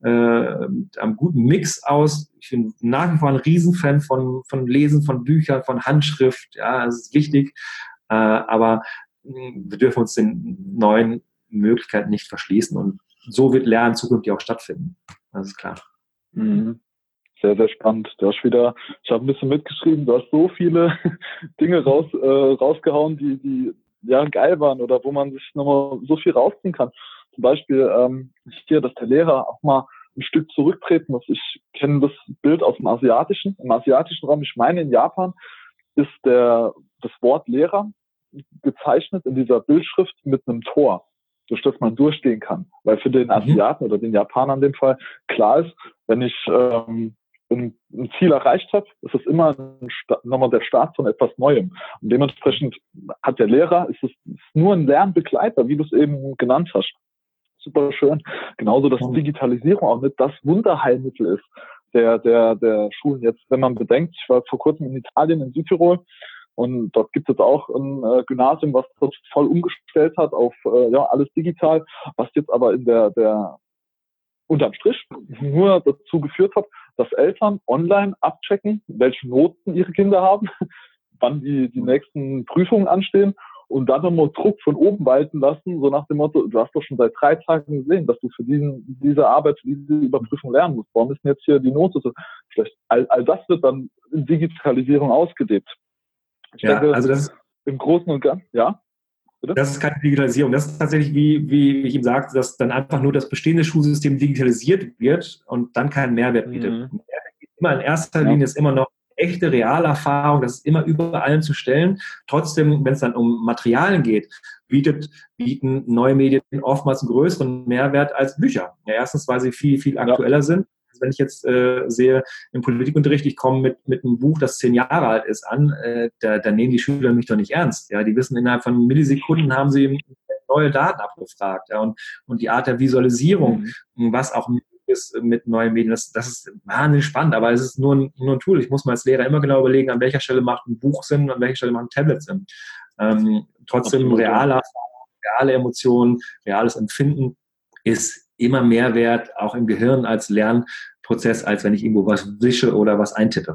mit einem guten Mix aus. Ich bin nach wie vor ein Riesenfan von Lesen, von Büchern, von Handschrift. Ja, das ist wichtig, aber wir dürfen uns den neuen Möglichkeiten nicht verschließen, und so wird Lernen zukünftig auch stattfinden. Das ist klar. Mhm. Sehr, sehr spannend. Ich habe ein bisschen mitgeschrieben, du hast so viele Dinge rausgehauen, die ja geil waren, oder wo man sich nochmal so viel rausziehen kann. Zum Beispiel hier, dass der Lehrer auch mal ein Stück zurücktreten muss. Ich kenne das Bild aus dem asiatischen Raum. Ich meine, in Japan ist das Wort Lehrer gezeichnet in dieser Bildschrift mit einem Tor, durch das man durchgehen kann. Weil für den Asiaten oder den Japaner in dem Fall klar ist, wenn ich ein Ziel erreicht habe, ist es immer nochmal der Start von etwas Neuem. Und dementsprechend hat der Lehrer, ist nur ein Lernbegleiter, wie du es eben genannt hast. Super schön. Genauso, dass Digitalisierung auch nicht das Wunderheilmittel ist der Schulen jetzt. Wenn man bedenkt, ich war vor kurzem in Italien, in Südtirol, und dort gibt es auch ein Gymnasium, was das voll umgestellt hat auf alles digital, was jetzt aber in der unterm Strich nur dazu geführt hat, dass Eltern online abchecken, welche Noten ihre Kinder haben, wann die nächsten Prüfungen anstehen, und dann nochmal Druck von oben walten lassen, so nach dem Motto, du hast doch schon seit 3 Tagen gesehen, dass du für diese Arbeit, für diese Überprüfung lernen musst. Warum ist denn jetzt hier die Note so schlecht? All das wird dann in Digitalisierung ausgelebt. Ich denke, also das ist im Großen und Ganzen, bitte? Das ist keine Digitalisierung. Das ist tatsächlich, wie ich ihm sagte, dass dann einfach nur das bestehende Schulsystem digitalisiert wird und dann keinen Mehrwert bietet. Mehrwert immer in erster Linie ist immer noch echte, reale Erfahrung, das ist immer über allem zu stellen. Trotzdem, wenn es dann um Materialien geht, bieten neue Medien oftmals einen größeren Mehrwert als Bücher. Ja, erstens, weil sie viel, viel aktueller sind. Wenn ich jetzt sehe, im Politikunterricht, ich komme mit einem Buch, das 10 Jahre alt ist, an, da nehmen die Schüler mich doch nicht ernst. Ja, die wissen, innerhalb von Millisekunden haben sie neue Daten abgefragt. Ja, und die Art der Visualisierung, was auch ist mit neuen Medien, das ist wahnsinnig spannend, aber es ist nur ein Tool. Ich muss mir als Lehrer immer genau überlegen, an welcher Stelle macht ein Buch Sinn, an welcher Stelle macht ein Tablet Sinn. Trotzdem reale Emotionen, reales Empfinden ist immer mehr wert, auch im Gehirn als Lernprozess, als wenn ich irgendwo was wische oder was eintippe.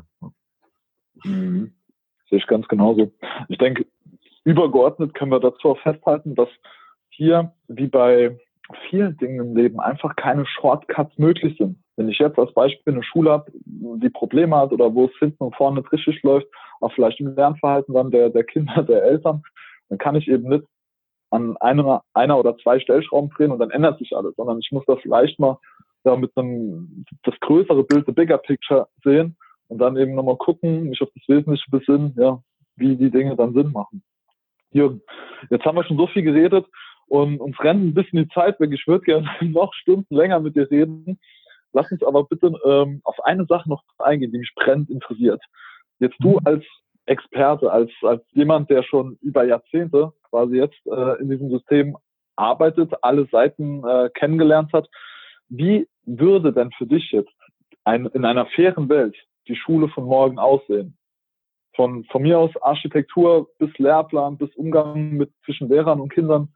Sehe ich ganz genauso. Ich denke, übergeordnet können wir dazu auch festhalten, dass hier, wie bei vielen Dingen im Leben, einfach keine Shortcuts möglich sind. Wenn ich jetzt als Beispiel eine Schule habe, die Probleme hat oder wo es hinten und vorne nicht richtig läuft, auch vielleicht im Lernverhalten dann der Kinder, der Eltern, dann kann ich eben nicht an einer oder 2 Stellschrauben drehen und dann ändert sich alles, sondern ich muss das vielleicht mal mit das größere Bild, the bigger picture sehen und dann eben nochmal gucken, mich auf das Wesentliche besinnen, wie die Dinge dann Sinn machen. Jürgen, jetzt haben wir schon so viel geredet und uns rennt ein bisschen die Zeit weg. Ich würde gerne noch Stunden länger mit dir reden. Lass uns aber bitte auf eine Sache noch eingehen, die mich brennend interessiert. Jetzt du als Experte, als jemand, der schon über Jahrzehnte quasi jetzt in diesem System arbeitet, alle Seiten kennengelernt hat. Wie würde denn für dich jetzt in einer fairen Welt die Schule von morgen aussehen? Von mir aus Architektur bis Lehrplan, bis Umgang zwischen Lehrern und Kindern.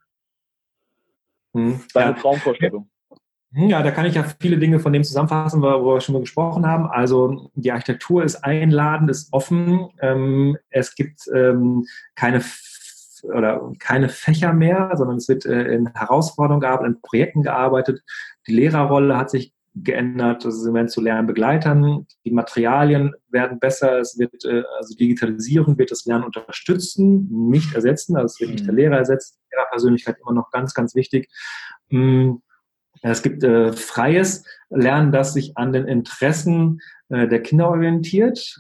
Deine Traumvorstellung. Ja, da kann ich ja viele Dinge von dem zusammenfassen, worüber wir schon mal gesprochen haben. Also die Architektur ist einladend, ist offen. Es gibt keine Fächer mehr, sondern es wird in Herausforderungen gearbeitet, in Projekten gearbeitet. Die Lehrerrolle hat sich geändert, also sie werden zu Lernbegleitern, die Materialien werden besser, es wird, also Digitalisierung wird das Lernen unterstützen, nicht ersetzen, also es wird nicht der Lehrer ersetzen, die Lehrerpersönlichkeit immer noch ganz, ganz wichtig. Es gibt freies Lernen, das sich an den Interessen der Kinder orientiert.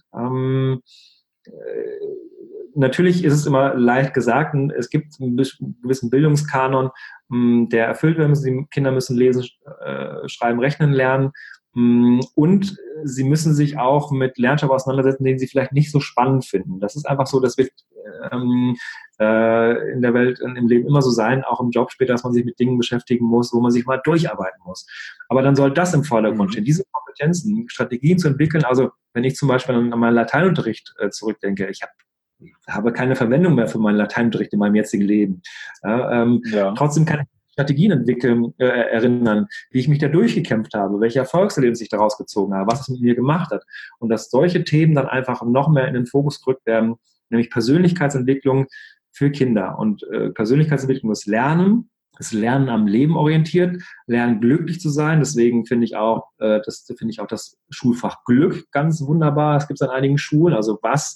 Natürlich ist es immer leicht gesagt, es gibt einen gewissen Bildungskanon, der erfüllt werden muss. Die Kinder müssen lesen, schreiben, rechnen lernen. Und sie müssen sich auch mit Lernstoff auseinandersetzen, den sie vielleicht nicht so spannend finden. Das ist einfach so, das wird in der Welt, im Leben immer so sein, auch im Job später, dass man sich mit Dingen beschäftigen muss, wo man sich mal durcharbeiten muss. Aber dann soll das im Vordergrund stehen, diese Kompetenzen, Strategien zu entwickeln. Also wenn ich zum Beispiel an meinen Lateinunterricht zurückdenke, ich habe keine Verwendung mehr für meinen Lateinunterricht in meinem jetzigen Leben. Trotzdem kann ich Strategien entwickeln, erinnern, wie ich mich da durchgekämpft habe, welche Erfolgserlebnisse ich daraus gezogen habe, was es mit mir gemacht hat. Und dass solche Themen dann einfach noch mehr in den Fokus gerückt werden, nämlich Persönlichkeitsentwicklung für Kinder. Und Persönlichkeitsentwicklung ist Lernen am Leben orientiert, Lernen glücklich zu sein. Deswegen finde ich auch das Schulfach Glück ganz wunderbar. Es gibt es an einigen Schulen. Also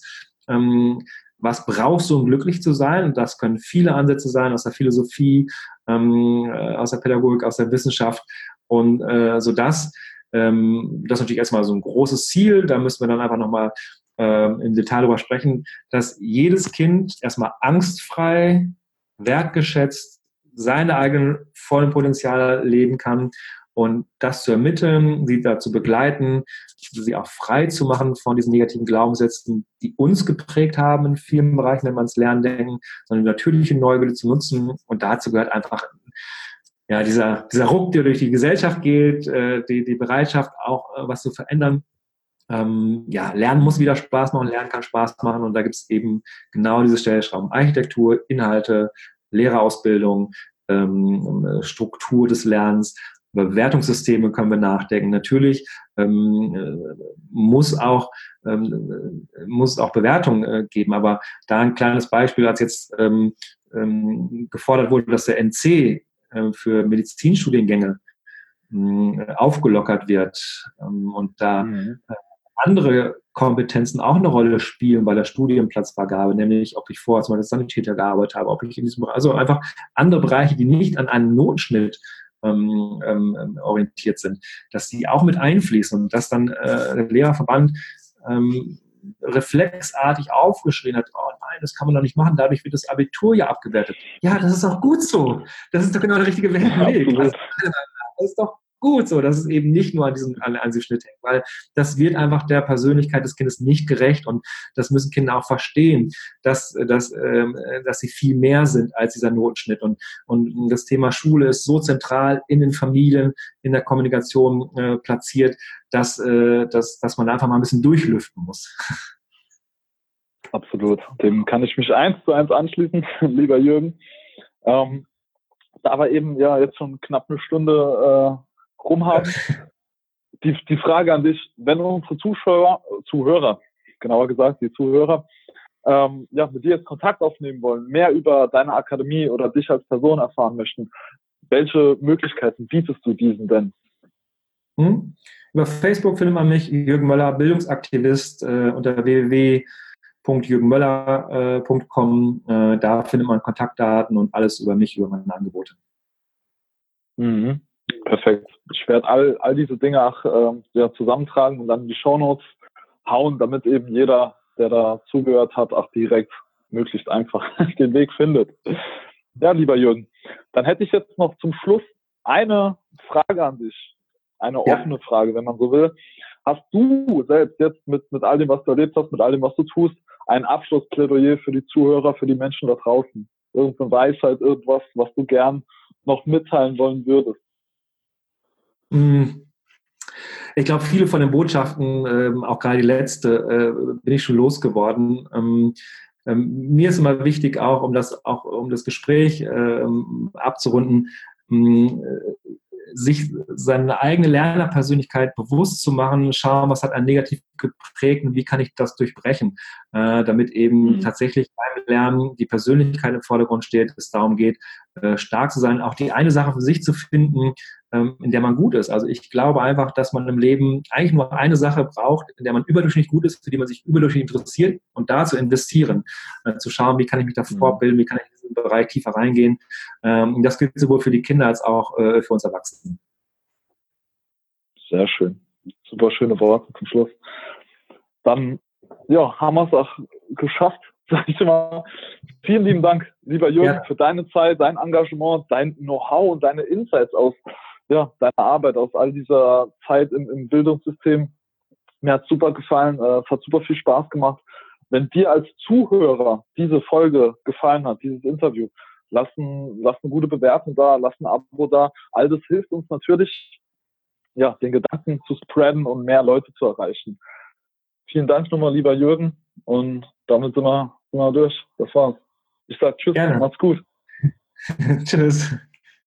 was brauchst du, um glücklich zu sein? Und das können viele Ansätze sein aus der Philosophie, aus der Pädagogik, aus der Wissenschaft. Und das ist natürlich erstmal so ein großes Ziel. Da müssen wir dann einfach nochmal im Detail darüber sprechen, dass jedes Kind erstmal angstfrei, wertgeschätzt seine eigenen vollen Potenziale leben kann. Und das zu ermitteln, sie dazu begleiten, sie auch frei zu machen von diesen negativen Glaubenssätzen, die uns geprägt haben in vielen Bereichen, wenn man ins Lernen denkt, sondern natürliche Neugierde zu nutzen. Und dazu gehört einfach dieser Ruck, der durch die Gesellschaft geht, die Bereitschaft auch was zu verändern. Lernen muss wieder Spaß machen, Lernen kann Spaß machen. Und da gibt es eben genau diese Stellschrauben: Architektur, Inhalte, Lehrerausbildung, Struktur des Lernens. Über Bewertungssysteme können wir nachdenken. Natürlich muss es auch Bewertungen geben, aber da ein kleines Beispiel, als jetzt gefordert wurde, dass der NC für Medizinstudiengänge aufgelockert wird und da andere Kompetenzen auch eine Rolle spielen bei der Studienplatzvergabe, nämlich ob ich vorher zum Beispiel als Sanitäter gearbeitet habe, ob ich in diesem Bereich, also einfach andere Bereiche, die nicht an einen Notenschnitt orientiert sind, dass die auch mit einfließen und dass dann der Lehrerverband reflexartig aufgeschrien hat: oh nein, das kann man doch nicht machen, dadurch wird das Abitur ja abgewertet. Ja, das ist auch gut so. Das ist doch genau der richtige Weg. Also, das ist doch gut so, dass es eben nicht nur an diesem Schnitt hängt, weil das wird einfach der Persönlichkeit des Kindes nicht gerecht und das müssen Kinder auch verstehen, dass sie viel mehr sind als dieser Notenschnitt und das Thema Schule ist so zentral in den Familien, in der Kommunikation platziert, dass man einfach mal ein bisschen durchlüften muss. Absolut, dem kann ich mich 1:1 anschließen, lieber Jürgen. Da wir eben jetzt schon knapp eine Stunde rum haben, die Frage an dich: Wenn unsere Zuhörer, genauer gesagt die Zuhörer, mit dir jetzt Kontakt aufnehmen wollen, mehr über deine Akademie oder dich als Person erfahren möchten, welche Möglichkeiten bietest du diesen denn? Über Facebook findet man mich, Jürgen Möller, Bildungsaktivist, unter www.jürgenmöller.com. Da findet man Kontaktdaten und alles über mich, über meine Angebote. Perfekt. Ich werde all diese Dinge auch zusammentragen und dann in die Shownotes hauen, damit eben jeder, der da zugehört hat, auch direkt möglichst einfach den Weg findet. Ja, lieber Jürgen, dann hätte ich jetzt noch zum Schluss eine Frage an dich, eine offene Frage, wenn man so will. Hast du selbst jetzt mit all dem, was du erlebt hast, mit all dem, was du tust, ein Abschlussplädoyer für die Zuhörer, für die Menschen da draußen? Irgendeine Weisheit, irgendwas, was du gern noch mitteilen wollen würdest? Ich glaube, viele von den Botschaften, auch gerade die letzte, bin ich schon losgeworden. Mir ist immer wichtig, auch um das Gespräch abzurunden, sich seine eigene Lernerpersönlichkeit bewusst zu machen, schauen, was hat einen negativ geprägt und wie kann ich das durchbrechen, damit eben tatsächlich beim Lernen die Persönlichkeit im Vordergrund steht, es darum geht, stark zu sein, auch die eine Sache für sich zu finden, in der man gut ist. Also ich glaube einfach, dass man im Leben eigentlich nur eine Sache braucht, in der man überdurchschnittlich gut ist, für die man sich überdurchschnittlich interessiert und da zu investieren, zu schauen, wie kann ich mich da fortbilden, wie kann ich in diesen Bereich tiefer reingehen. Das gilt sowohl für die Kinder als auch für uns Erwachsenen. Sehr schön. Super schöne Worte zum Schluss. Dann haben wir es auch geschafft, sag ich mal. Vielen lieben Dank, lieber Jürgen, für deine Zeit, dein Engagement, dein Know-how und deine Insights aus deiner Arbeit, aus all dieser Zeit im Bildungssystem. Mir hat super gefallen, es hat super viel Spaß gemacht. Wenn dir als Zuhörer diese Folge gefallen hat, dieses Interview, lass eine gute Bewertung da, lass ein Abo da. All das hilft uns natürlich, den Gedanken zu spreaden und mehr Leute zu erreichen. Vielen Dank nochmal, lieber Jürgen. Und damit sind wir durch. Das war's. Ich sag Tschüss, Gerne. Macht's gut. Tschüss.